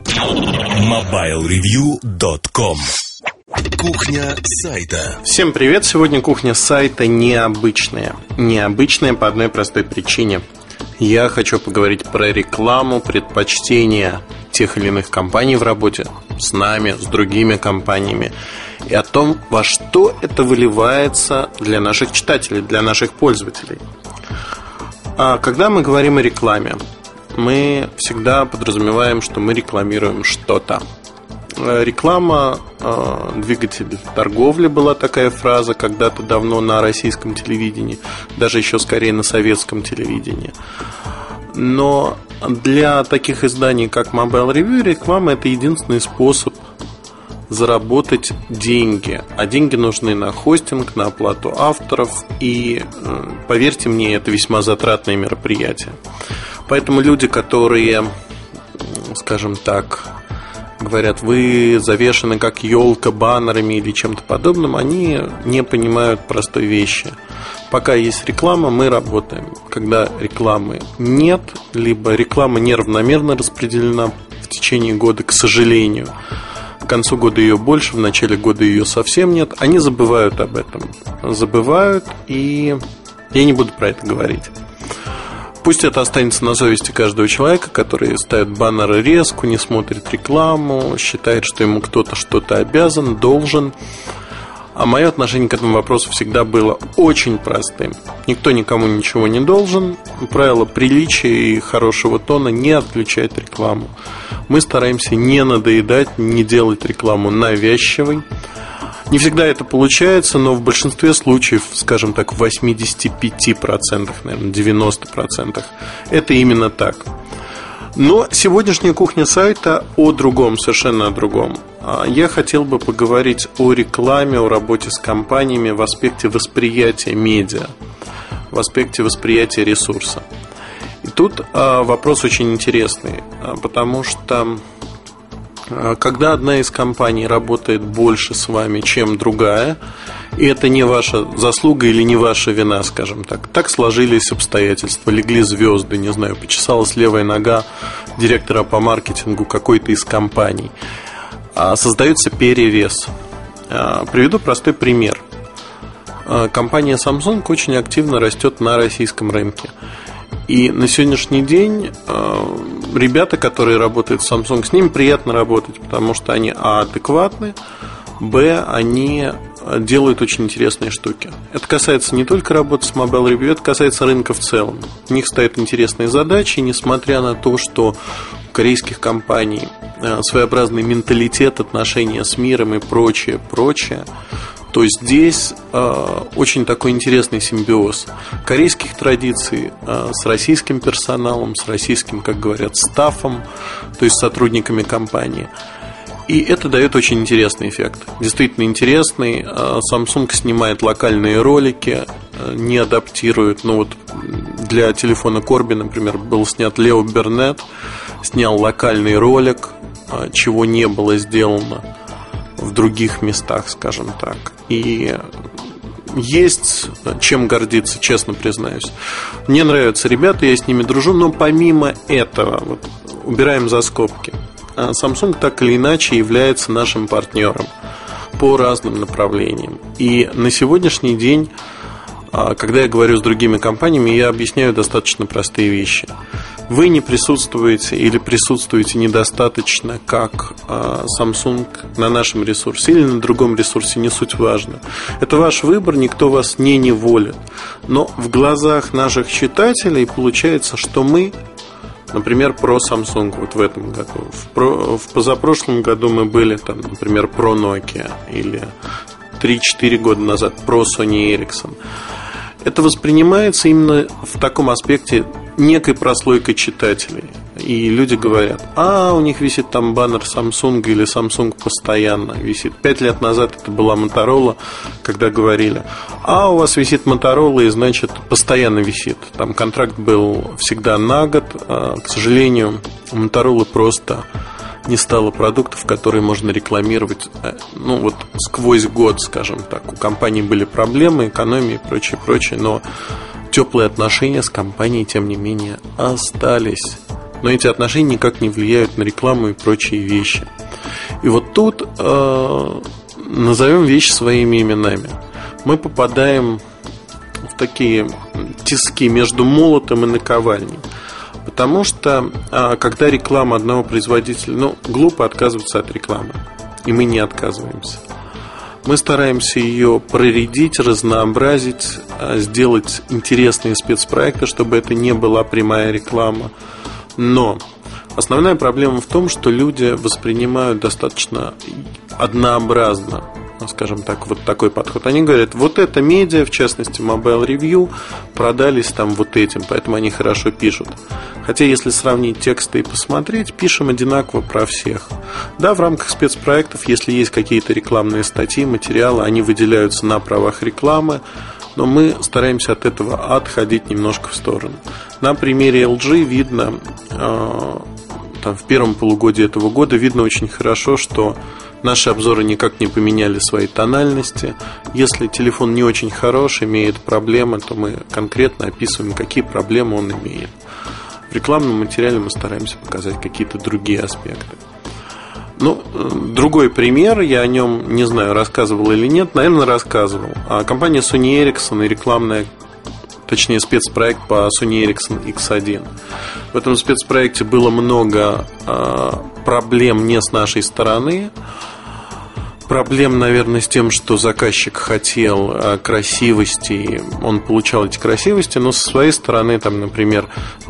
MobileReview.com. Кухня сайта. Всем привет! Сегодня кухня сайта необычная. Необычная по одной простой причине. Я хочу поговорить про рекламу, предпочтения тех или иных компаний в работе с нами, с другими компаниями, и о том, во что это выливается для наших читателей, для наших пользователей. Когда мы говорим о рекламе, мы всегда подразумеваем, что мы рекламируем что-то. Реклама – двигатель торговли, была такая фраза когда-то давно на российском телевидении, даже еще скорее на советском телевидении. Но для таких изданий, как Mobile Review, реклама – это единственный способ заработать деньги. А деньги нужны на хостинг, на оплату авторов. И, поверьте мне, это весьма затратное мероприятие. Поэтому люди, которые, скажем так, говорят, вы завешены как елка баннерами или чем-то подобным, они не понимают простой вещи. Пока есть реклама, мы работаем. Когда рекламы нет, либо реклама неравномерно распределена в течение года, к сожалению, к концу года ее больше, в начале года ее совсем нет, они забывают об этом. Забывают, и я не буду про это говорить. Пусть это останется на совести каждого человека, который ставит баннеры резко, не смотрит рекламу, считает, что ему кто-то что-то обязан, должен. А мое отношение к этому вопросу всегда было очень простым. Никто никому ничего не должен. Правило приличия и хорошего тона не отключать рекламу. Мы стараемся не надоедать, не делать рекламу навязчивой. Не всегда это получается, но в большинстве случаев, скажем так, в 85%, наверное, 90% это именно так. Но сегодняшняя кухня сайта о другом, совершенно о другом. Я хотел бы поговорить о рекламе, о работе с компаниями в аспекте восприятия медиа, в аспекте восприятия ресурса. И тут вопрос очень интересный, потому что когда одна из компаний работает больше с вами, чем другая, и это не ваша заслуга или не ваша вина, скажем так, так сложились обстоятельства, легли звезды, не знаю, почесалась левая нога директора по маркетингу какой-то из компаний, создается перевес. Приведу простой пример. Компания Samsung очень активно растет на российском рынке. И на сегодняшний день ребята, которые работают в Samsung, с ними приятно работать, потому что они адекватны, они делают очень интересные штуки. Это касается не только работы с Mobile Review, это касается рынка в целом. У них стоят интересные задачи, несмотря на то, что у корейских компаний своеобразный менталитет, отношения с миром и прочее, то здесь очень такой интересный симбиоз корейских традиций с российским персоналом, с российским, как говорят, стафом, то есть сотрудниками компании. И это дает очень интересный эффект. Действительно интересный. Samsung снимает локальные ролики, не адаптирует. Ну вот для телефона Corby, например, был снят Лео Бернет, снял локальный ролик, чего не было сделано в других местах, скажем так. И есть чем гордиться, честно признаюсь. Мне нравятся ребята, я с ними дружу, но помимо этого, вот, убираем за скобки, Samsung так или иначе является нашим партнером по разным направлениям. И на сегодняшний день, когда я говорю с другими компаниями, я объясняю достаточно простые вещи. вы не присутствуете или присутствуете недостаточно, как Samsung, на нашем ресурсе или на другом ресурсе, не суть важно. Это ваш выбор, никто вас не неволит. Но в глазах наших читателей получается, что мы, например, про Samsung вот в этом году. В позапрошлом году мы были, там, например, про Nokia, или 3-4 года назад про Sony Ericsson. Это воспринимается именно в таком аспекте некой прослойкой читателей. И люди говорят: у них висит там баннер Samsung, или Samsung постоянно висит. 5 лет назад это была Motorola, когда говорили: у вас висит Motorola, и значит постоянно висит. Там контракт был всегда на год. К сожалению, у Motorola просто не стало продуктов, которые можно рекламировать, сквозь год, скажем так. У компании были проблемы, экономии и прочее, но теплые отношения с компанией, тем не менее, остались. Но эти отношения никак не влияют на рекламу и прочие вещи. И вот тут назовем вещи своими именами. Мы попадаем в такие тиски между молотом и наковальней. Потому что, когда реклама одного производителя, глупо отказываться от рекламы. И мы не отказываемся. Мы стараемся ее проредить, разнообразить, сделать интересные спецпроекты, чтобы это не была прямая реклама. Но основная проблема в том, что люди воспринимают достаточно однообразно, скажем так, вот такой подход. Они говорят: вот это медиа, в частности Mobile Review, продались там вот этим, поэтому они хорошо пишут. Хотя, если сравнить тексты и посмотреть, пишем одинаково про всех. Да, в рамках спецпроектов, если есть какие-то рекламные статьи, материалы, они выделяются на правах рекламы, но мы стараемся от этого отходить немножко в сторону. На примере LG видно, там, в первом полугодии этого года видно очень хорошо, что наши обзоры никак не поменяли свои тональности. Если телефон не очень хорош, имеет проблемы, то мы конкретно описываем, какие проблемы он имеет. В рекламном материале мы стараемся показать какие-то другие аспекты. Другой пример, я о нем не знаю, рассказывал или нет, наверное, рассказывал. Компания Sony Ericsson и спецпроект по Sony Ericsson X1. В этом спецпроекте было много проблем не с нашей стороны. Проблем, наверное, с тем, что заказчик хотел красивости, он получал эти красивости, но со своей стороны, там, например,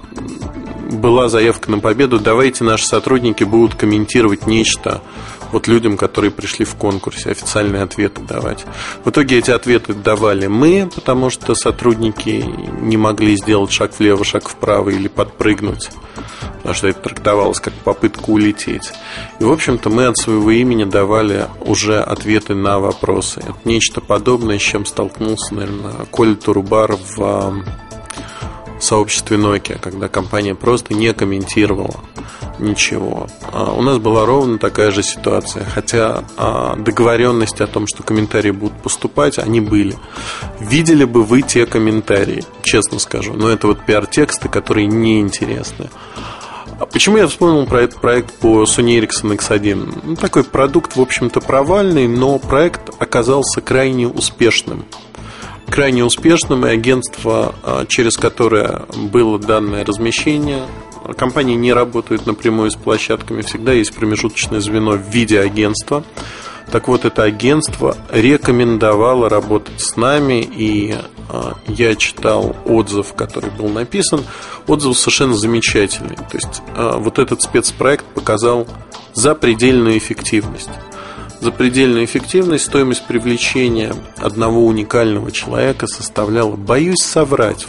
была заявка на победу: давайте наши сотрудники будут комментировать нечто вот людям, которые пришли в конкурсе, официальные ответы давать. В итоге эти ответы давали мы, потому что сотрудники не могли сделать шаг влево, шаг вправо или подпрыгнуть, потому что это трактовалось как попытка улететь. И, в общем-то, мы от своего имени давали уже ответы на вопросы. Это нечто подобное, с чем столкнулся, наверное, Коля Турубар в сообществе Nokia, когда компания просто не комментировала ничего. У нас была ровно такая же ситуация. Хотя договоренности о том, что комментарии будут поступать, они были. Видели бы вы те комментарии, честно скажу. Но это вот пиар-тексты, которые неинтересны. Почему я вспомнил про этот проект по Sony Ericsson X1? Такой продукт, в общем-то, провальный, но проект оказался крайне успешным. И агентство, через которое было данное размещение, компании не работают напрямую с площадками, всегда есть промежуточное звено в виде агентства. Так вот, это агентство рекомендовало работать с нами, и я читал отзыв, который был написан. Отзыв совершенно замечательный. То есть вот этот спецпроект показал запредельную эффективность. Запредельную эффективность, стоимость привлечения одного уникального человека составляла, боюсь соврать,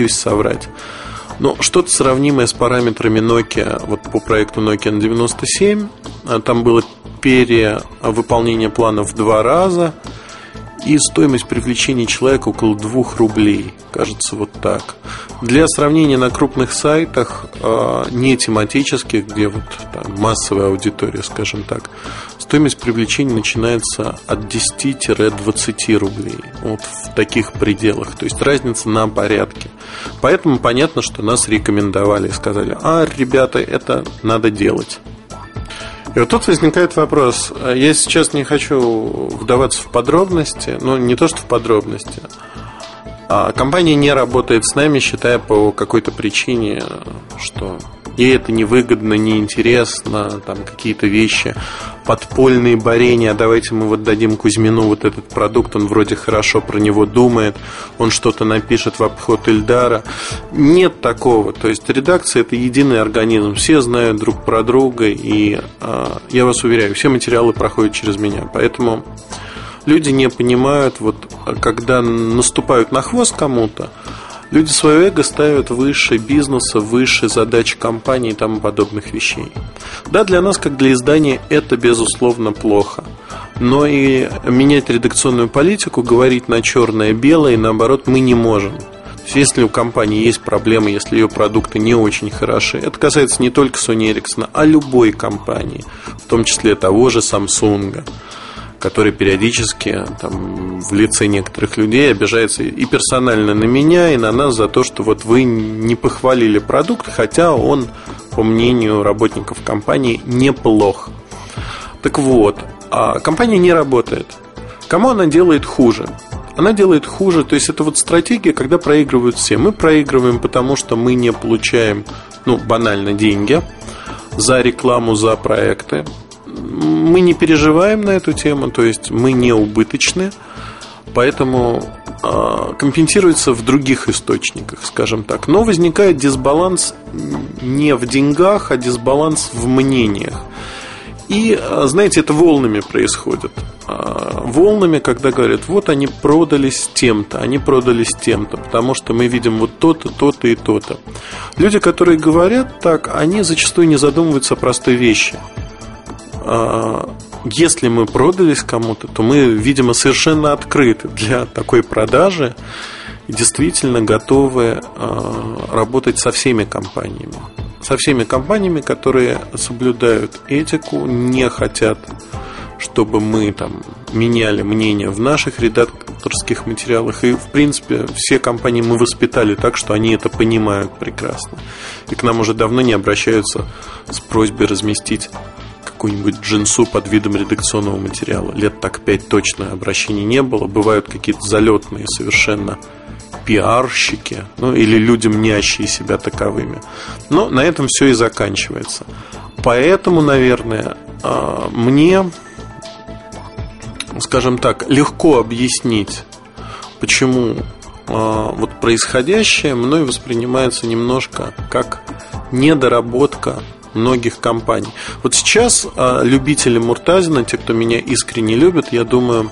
но что-то сравнимое с параметрами Nokia, вот по проекту Nokia N97. Там было перевыполнение плана в 2 раза, и стоимость привлечения человека около 2 рублей. Кажется, вот так. Для сравнения, на крупных сайтах, не тематических, где вот там массовая аудитория, скажем так, стоимость привлечения начинается от 10-20 рублей. Вот в таких пределах. То есть разница на порядке. Поэтому понятно, что нас рекомендовали и сказали: ребята, это надо делать. И вот тут возникает вопрос. Я сейчас не хочу вдаваться в подробности, но не то что в подробности. А компания не работает с нами, считая по какой-то причине, что ей это невыгодно, неинтересно, там какие-то вещи, подпольные борения. Давайте мы вот дадим Кузьмину вот этот продукт, он вроде хорошо про него думает, он что-то напишет в обход Ильдара. Нет такого. То есть редакция — это единый организм, все знают друг про друга, и я вас уверяю, все материалы проходят через меня. Поэтому люди не понимают, вот когда наступают на хвост кому-то, люди свое эго ставят выше бизнеса, выше задач компании и тому подобных вещей. Да, для нас, как для издания, это безусловно плохо. Но и менять редакционную политику, говорить на черное-белое, наоборот, мы не можем. То есть, если у компании есть проблемы, если ее продукты не очень хороши, это касается не только Sony Ericsson, а любой компании, в том числе того же Samsung, который периодически там, в лице некоторых людей обижается и персонально на меня, и на нас за то, что вот вы не похвалили продукт, хотя он, по мнению работников компании, неплох. Так вот, компания не работает. Кому она делает хуже? Она делает хуже, то есть это вот стратегия, когда проигрывают все. Мы проигрываем, потому что мы не получаем, банально, деньги за рекламу, за проекты. Мы не переживаем на эту тему, то есть мы не убыточны, поэтому компенсируется в других источниках, скажем так. Но возникает дисбаланс не в деньгах, а дисбаланс в мнениях. И, знаете, это волнами происходит. Волнами, когда говорят, вот они продались тем-то, они продались тем-то, потому что мы видим вот то-то, то-то и то-то. Люди, которые говорят так, они зачастую не задумываются о простой вещи. Если мы продались кому-то, то мы, видимо, совершенно открыты для такой продажи и действительно готовы работать со всеми компаниями. Со всеми компаниями, которые соблюдают этику, не хотят, чтобы мы там меняли мнение в наших редакторских материалах. И, в принципе, все компании мы воспитали так, что они это понимают прекрасно. И к нам уже давно не обращаются с просьбой разместить какую-нибудь джинсу под видом редакционного материала. Лет так 5 точно обращений не было. Бывают какие-то залетные совершенно пиарщики, или люди, мнящие себя таковыми. Но на этом все и заканчивается. Поэтому, наверное, мне, скажем так, легко объяснить, почему вот происходящее мной воспринимается немножко как недоработка многих компаний. Вот сейчас любители Муртазина, те, кто меня искренне любит, я думаю,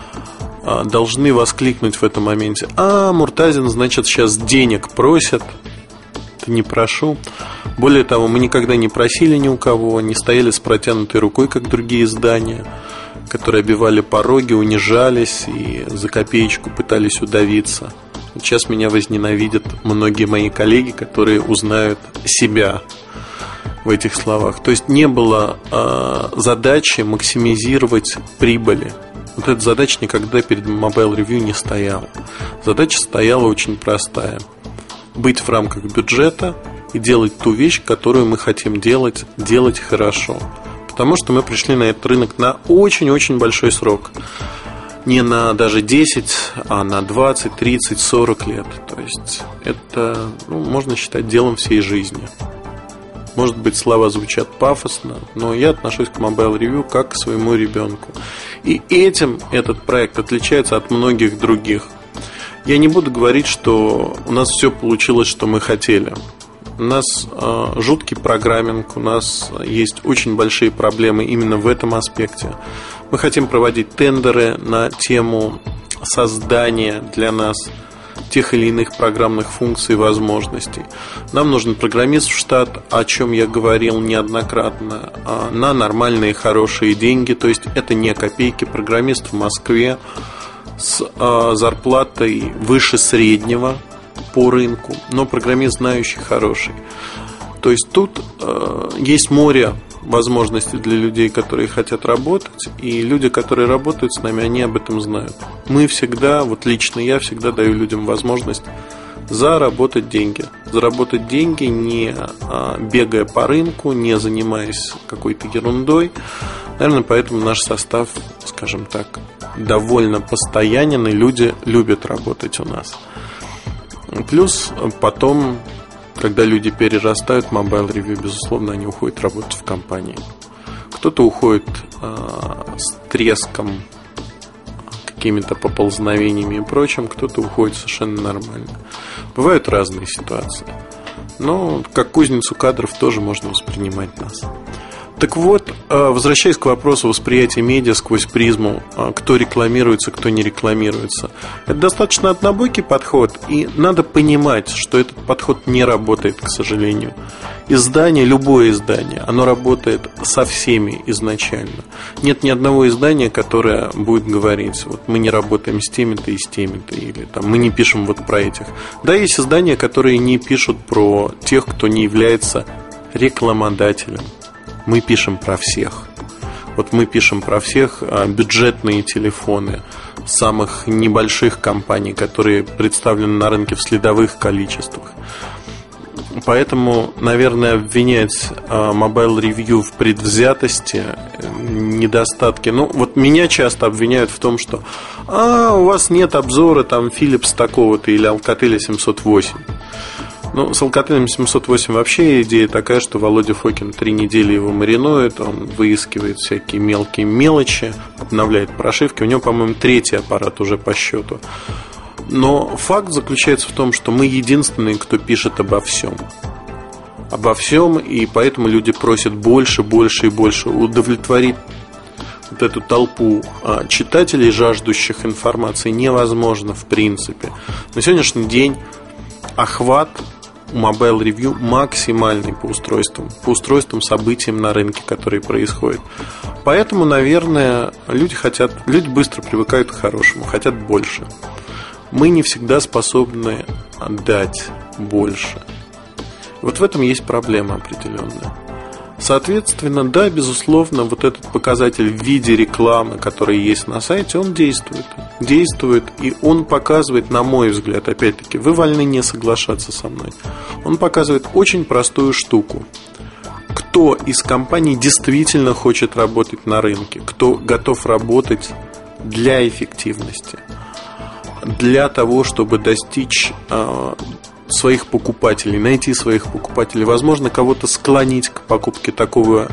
должны воскликнуть в этом моменте: Муртазин, значит, сейчас денег просят. Да не прошу. Более того, мы никогда не просили ни у кого, не стояли с протянутой рукой, как другие издания, которые обивали пороги, унижались и за копеечку пытались удавиться. Сейчас меня возненавидят многие мои коллеги, которые узнают себя в этих словах. То есть не было задачи максимизировать прибыли. Вот эта задача никогда перед Mobile Review не стояла. Задача стояла очень простая: быть в рамках бюджета и делать ту вещь, которую мы хотим делать хорошо. Потому что мы пришли на этот рынок на очень-очень большой срок. Не на даже 10, а на 20, 30, 40 лет. То есть это можно считать делом всей жизни. Может быть, слова звучат пафосно, но я отношусь к Mobile Review как к своему ребенку. И этим этот проект отличается от многих других. Я не буду говорить, что у нас все получилось, что мы хотели. У нас жуткий программинг, у нас есть очень большие проблемы именно в этом аспекте. Мы хотим проводить тендеры на тему создания для нас тех или иных программных функций и возможностей. Нам нужен программист в штат, о чем я говорил неоднократно, на нормальные хорошие деньги. То есть это не копейки. Программист в Москве с зарплатой выше среднего по рынку, но программист знающий, хороший. То есть тут есть море возможностей для людей, которые хотят работать. И люди, которые работают с нами, они об этом знают. Мы всегда, вот лично я всегда даю людям возможность заработать деньги. Заработать деньги, не бегая по рынку, не занимаясь какой-то ерундой. Наверное, поэтому наш состав, скажем так, довольно постоянен, и люди любят работать у нас. Плюс потом, когда люди перерастают Mobile Review, безусловно, они уходят работать в компании. Кто-то уходит с треском, какими-то поползновениями и прочим, кто-то уходит совершенно нормально. Бывают разные ситуации. Но как кузницу кадров тоже можно воспринимать нас. Так вот, возвращаясь к вопросу восприятия медиа сквозь призму, кто рекламируется, кто не рекламируется. Это достаточно однобокий подход, и надо понимать, что этот подход не работает, к сожалению. Издание, любое издание, оно работает со всеми изначально. Нет ни одного издания, которое будет говорить: вот мы не работаем с теми-то и с теми-то, или там, мы не пишем вот про этих. Да, есть издания, которые не пишут про тех, кто не является рекламодателем. Мы пишем про всех. Вот мы пишем про всех бюджетные телефоны самых небольших компаний, которые представлены на рынке в следовых количествах. Поэтому, наверное, обвинять Mobile Review в предвзятости, недостатке. Ну, вот меня часто обвиняют в том, что у вас нет обзора там Philips такого-то или Alcatel 708. Ну, с Alcatel 708 вообще идея такая, что Володя Фокин 3 недели его маринует, он выискивает всякие мелкие мелочи, обновляет прошивки. У него, по-моему, 3-й аппарат уже по счету. Но факт заключается в том, что мы единственные, кто пишет обо всем. Обо всем, и поэтому люди просят больше, больше и больше. Удовлетворить вот эту толпу читателей, жаждущих информации, невозможно в принципе. На сегодняшний день охват у Mobile Review максимальный по устройствам, событиям на рынке, которые происходят. Поэтому, наверное, люди быстро привыкают к хорошему, хотят больше. Мы не всегда способны отдать больше. Вот в этом есть проблема определенная. Соответственно, да, безусловно, вот этот показатель в виде рекламы, который есть на сайте, он действует. И он показывает, на мой взгляд, опять-таки, вы вольны не соглашаться со мной, он показывает очень простую штуку. Кто из компаний действительно хочет работать на рынке, кто готов работать для эффективности, для того, чтобы достичь своих покупателей, найти своих покупателей, возможно, кого-то склонить к покупке такого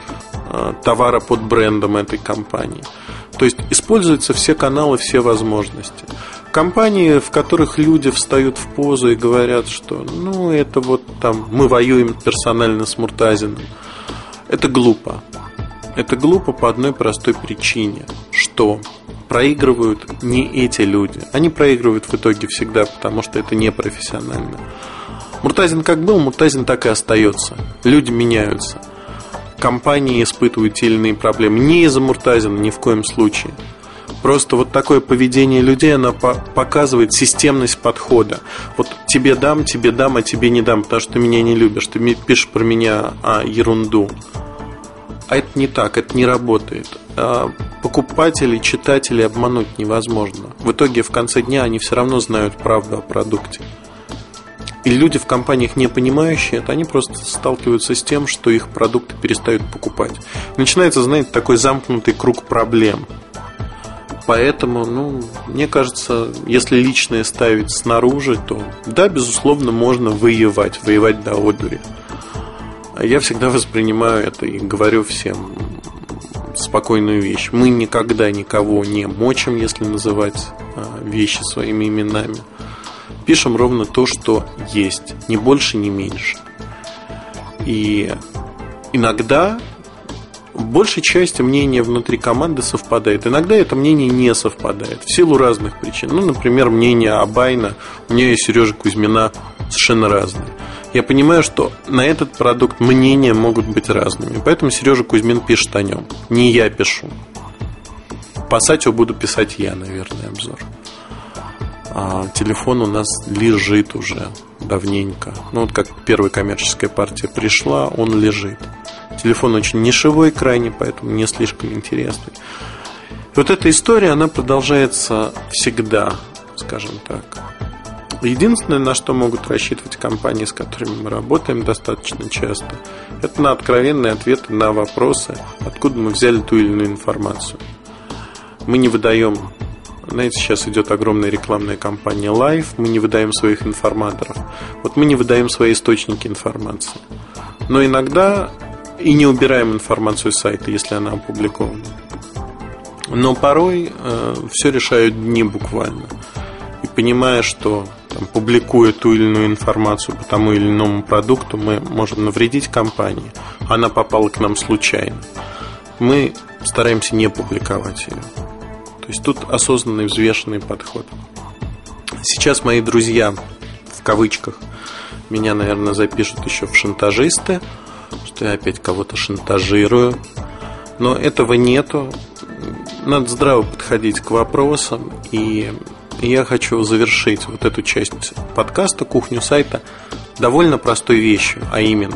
товара под брендом этой компании. То есть используются все каналы, все возможности. Компании, в которых люди встают в позу и говорят, что это вот там мы воюем персонально с Муртазиным, это глупо. Это глупо по одной простой причине, что проигрывают не эти люди. Они проигрывают в итоге всегда, потому что это непрофессионально. Муртазин как был, Муртазин так и остается. Люди меняются. Компании испытывают те или иные проблемы. Не из-за Муртазина, ни в коем случае. Просто вот такое поведение людей, оно показывает системность подхода. Вот тебе дам, а тебе не дам, потому что ты меня не любишь. Ты пишешь про меня ерунду. А это не так, это не работает. Покупателей, читателей обмануть невозможно. В итоге в конце дня они все равно знают правду о продукте. И люди в компаниях, не понимающие это, они просто сталкиваются с тем, что их продукты перестают покупать. Начинается, знаете, такой замкнутый круг проблем. Поэтому, мне кажется, если личное ставить снаружи, то да, безусловно, можно воевать до одури. Я всегда воспринимаю это и говорю всем спокойную вещь. Мы никогда никого не мочим, если называть вещи своими именами. Пишем ровно то, что есть, ни больше, ни меньше. И иногда в большей части мнение внутри команды совпадает. Иногда это мнение не совпадает в силу разных причин. Например, мнение Абайна у меня и Сережи Кузьмина совершенно разные. Я понимаю, что на этот продукт мнения могут быть разными. Поэтому Сережа Кузьмин пишет о нем. Не я пишу. По сайту буду писать я, наверное, обзор. Телефон у нас лежит уже давненько. Как первая коммерческая партия пришла, он лежит. Телефон очень нишевой крайне, поэтому не слишком интересный. Вот эта история, она продолжается всегда, скажем так. Единственное, на что могут рассчитывать компании, с которыми мы работаем достаточно часто, это на откровенные ответы на вопросы, откуда мы взяли ту или иную информацию. Мы не выдаем, знаете, сейчас идет огромная рекламная кампания Live, мы не выдаем своих информаторов. Вот мы не выдаем свои источники информации. Но иногда и не убираем информацию с сайта, если она опубликована. Но порой все решают дни буквально. И понимая, что публикуя ту или иную информацию по тому или иному продукту, мы можем навредить компании. Она попала к нам случайно. Мы стараемся не публиковать ее. То есть тут осознанный, взвешенный подход. Сейчас мои друзья, в кавычках, меня, наверное, запишут еще в шантажисты, что я опять кого-то шантажирую. Но этого нету. Надо здраво подходить к вопросам. И я хочу завершить вот эту часть подкаста «Кухню сайта» довольно простой вещью, а именно: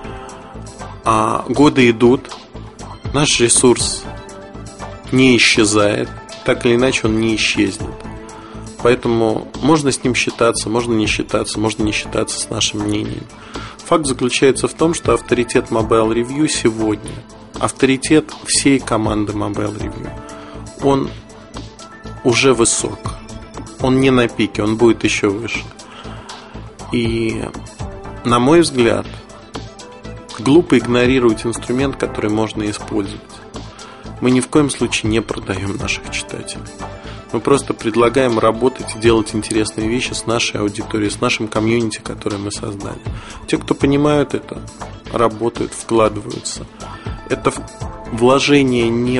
годы идут, наш ресурс не исчезает, так или иначе он не исчезнет. Поэтому можно с ним считаться, можно не считаться, можно не считаться с нашим мнением. Факт заключается в том, что авторитет Mobile Review сегодня, авторитет всей команды Mobile Review, он уже высок. Он не на пике, он будет еще выше. И, на мой взгляд, глупо игнорировать инструмент, который можно использовать. Мы ни в коем случае не продаем наших читателей. Мы просто предлагаем работать и делать интересные вещи с нашей аудиторией, с нашим комьюнити, которое мы создали. Те, кто понимают это, работают, вкладываются. Это вложение не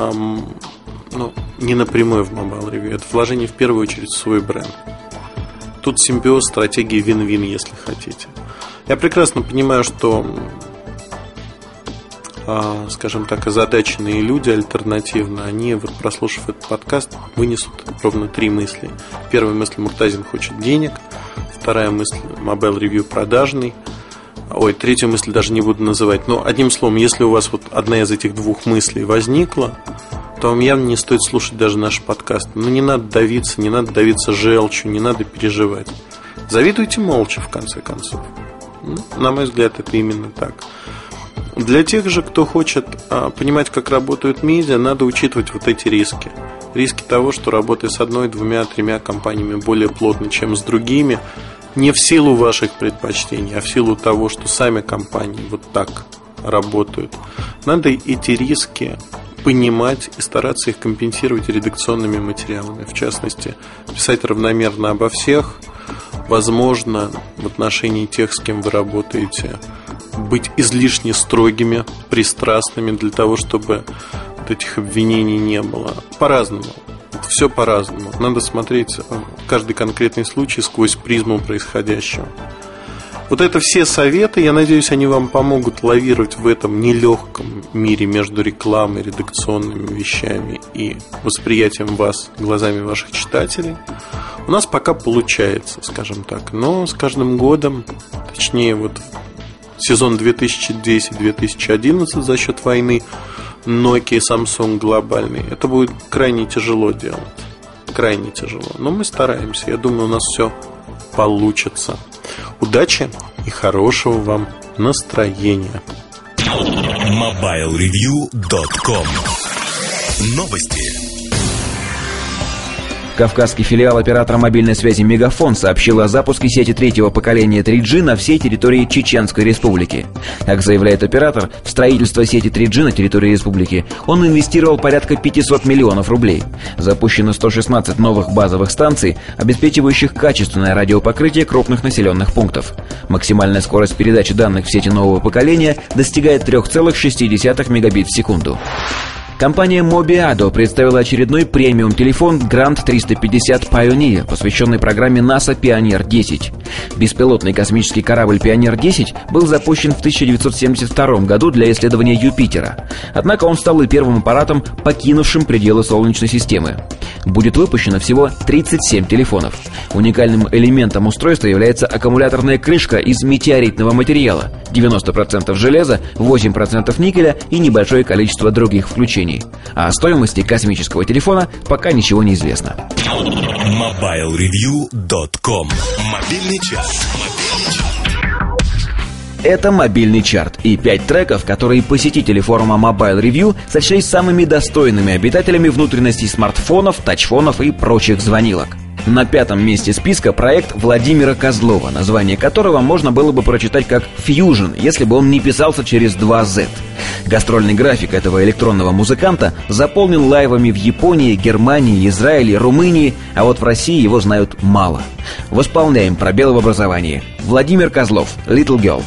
напрямую в Mobile Review. Это вложение в первую очередь в свой бренд. Тут симбиоз стратегии вин-вин, если хотите. Я прекрасно понимаю, что, скажем так, озадаченные люди альтернативно, они, вот, прослушав этот подкаст, вынесут ровно 3 мысли. Первая мысль: Муртазин хочет денег. Вторая мысль: Mobile Review продажный. Третью мысль даже не буду называть. Но одним словом, если у вас вот одна из этих 2 мыслей возникла, то вам явно не стоит слушать даже наш подкаст. Но не надо давиться желчью, не надо переживать. Завидуйте молча, в конце концов. На мой взгляд, это именно так. Для тех же, кто хочет понимать, как работают медиа, надо учитывать вот эти риски. Риски того, что работая с 1, 2, 3 компаниями более плотно, чем с другими, не в силу ваших предпочтений, а в силу того, что сами компании вот так работают. Надо эти риски понимать и стараться их компенсировать редакционными материалами. В частности, писать равномерно обо всех. Возможно, в отношении тех, с кем вы работаете, быть излишне строгими, пристрастными, для того, чтобы вот этих обвинений не было. По-разному. Это все по-разному. Надо смотреть каждый конкретный случай сквозь призму происходящего. Вот это все советы, я надеюсь, они вам помогут лавировать в этом нелегком мире между рекламой, редакционными вещами и восприятием вас глазами ваших читателей. У нас пока получается, скажем так. Но с каждым годом, точнее вот сезон 2010-2011 за счет войны Nokia и Samsung глобальный, это будет крайне тяжело делать. Крайне тяжело. Но мы стараемся. Я думаю, у нас все получится. Удачи и хорошего вам настроения. MobileReview.com. Новости. Кавказский филиал оператора мобильной связи «Мегафон» сообщил о запуске сети 3-го поколения 3G на всей территории Чеченской Республики. Как заявляет оператор, в строительство сети 3G на территории республики он инвестировал порядка 500 миллионов рублей. Запущено 116 новых базовых станций, обеспечивающих качественное радиопокрытие крупных населенных пунктов. Максимальная скорость передачи данных в сети нового поколения достигает 3,6 мегабит в секунду. Компания Mobiado представила очередной премиум-телефон Grand 350 Pioneer, посвященный программе НАСА «Пионер-10». Беспилотный космический корабль «Пионер-10» был запущен в 1972 году для исследования Юпитера. Однако он стал и первым аппаратом, покинувшим пределы Солнечной системы. Будет выпущено всего 37 телефонов. Уникальным элементом устройства является аккумуляторная крышка из метеоритного материала, 90% железа, 8% никеля и небольшое количество других включений. А о стоимости космического телефона пока ничего не известно. MobileReview.com. Мобильный час. Это мобильный чарт и 5 треков, которые посетители форума Mobile Review сочли самыми достойными обитателями внутренностей смартфонов, тачфонов и прочих звонилок. На 5-м месте списка проект Владимира Козлова, название которого можно было бы прочитать как Fusion, если бы он не писался через 2 Z. Гастрольный график этого электронного музыканта заполнен лайвами в Японии, Германии, Израиле, Румынии, а вот в России его знают мало. Восполняем пробелы в образовании. Владимир Козлов, Little Girl.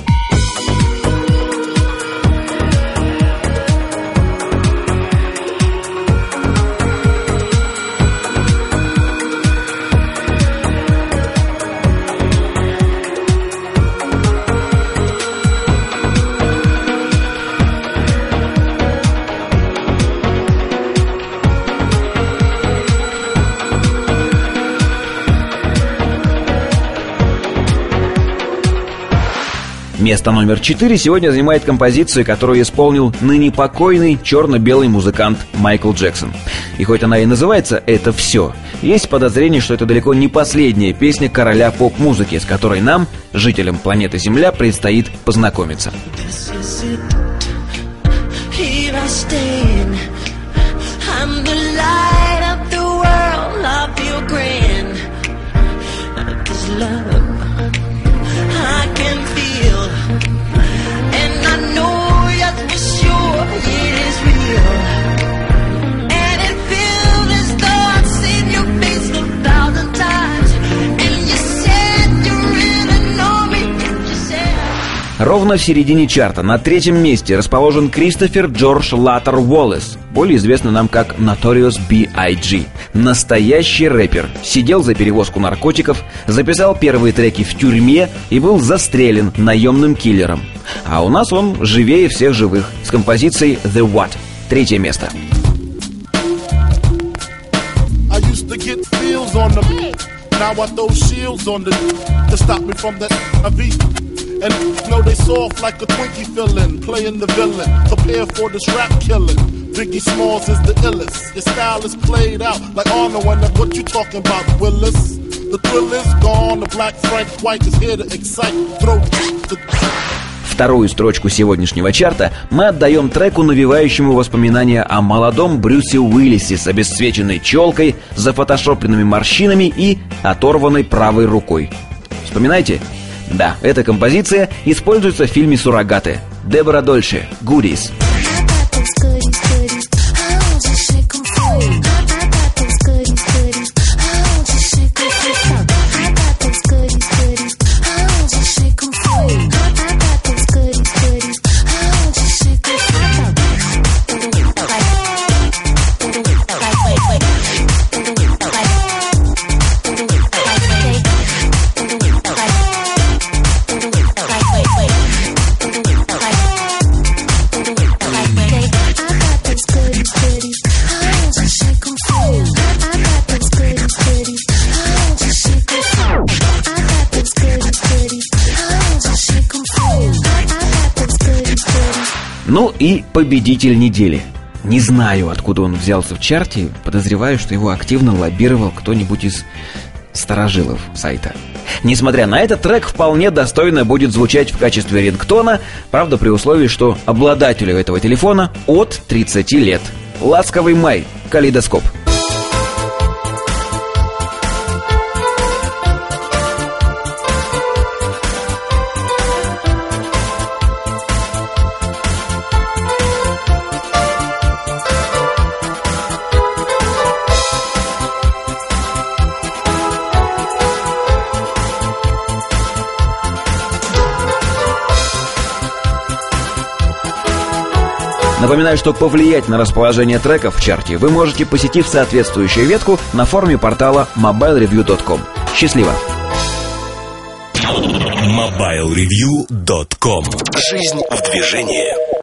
Место номер 4 сегодня занимает композиция, которую исполнил ныне покойный черно-белый музыкант Майкл Джексон. И хоть она и называется «Это все», есть подозрение, что это далеко не последняя песня короля поп-музыки, с которой нам, жителям планеты Земля, предстоит познакомиться. Ровно в середине чарта на 3-м месте расположен Кристофер Джордж Латтер Уоллес, более известный нам как Notorious B.I.G. Настоящий рэпер. Сидел за перевозку наркотиков, записал первые треки в тюрьме и был застрелен наемным киллером. А у нас он живее всех живых, с композицией The What. 3-е место. And know they soft like a Twinkie fillin', playing the villain, prepare for this rap killing. Biggie Smalls is the illest. Your style is played out like Arnold. And what you talking about, Willis? The thrill is gone. The black Frank White is here to excite. Throw the... Вторую строчку сегодняшнего чарта мы отдаем треку, навевающему воспоминания о молодом Брюсе Уиллисе с обесцвеченной челкой, зафотошопленными морщинами и оторванной правой рукой. Вспоминаете? Да, эта композиция используется в фильме «Суррогаты». Дебора Дольше, «Goodies». Ну и победитель недели. Не знаю, откуда он взялся в чарте. Подозреваю, что его активно лоббировал кто-нибудь из старожилов сайта. Несмотря на это, трек вполне достойно будет звучать в качестве рингтона, правда при условии, что обладателю этого телефона от 30 лет. «Ласковый май», «Калейдоскоп». Напоминаю, что повлиять на расположение треков в чарте вы можете, посетив соответствующую ветку на форуме портала mobilereview.com. Счастливо! mobilereview.com. Жизнь в движении.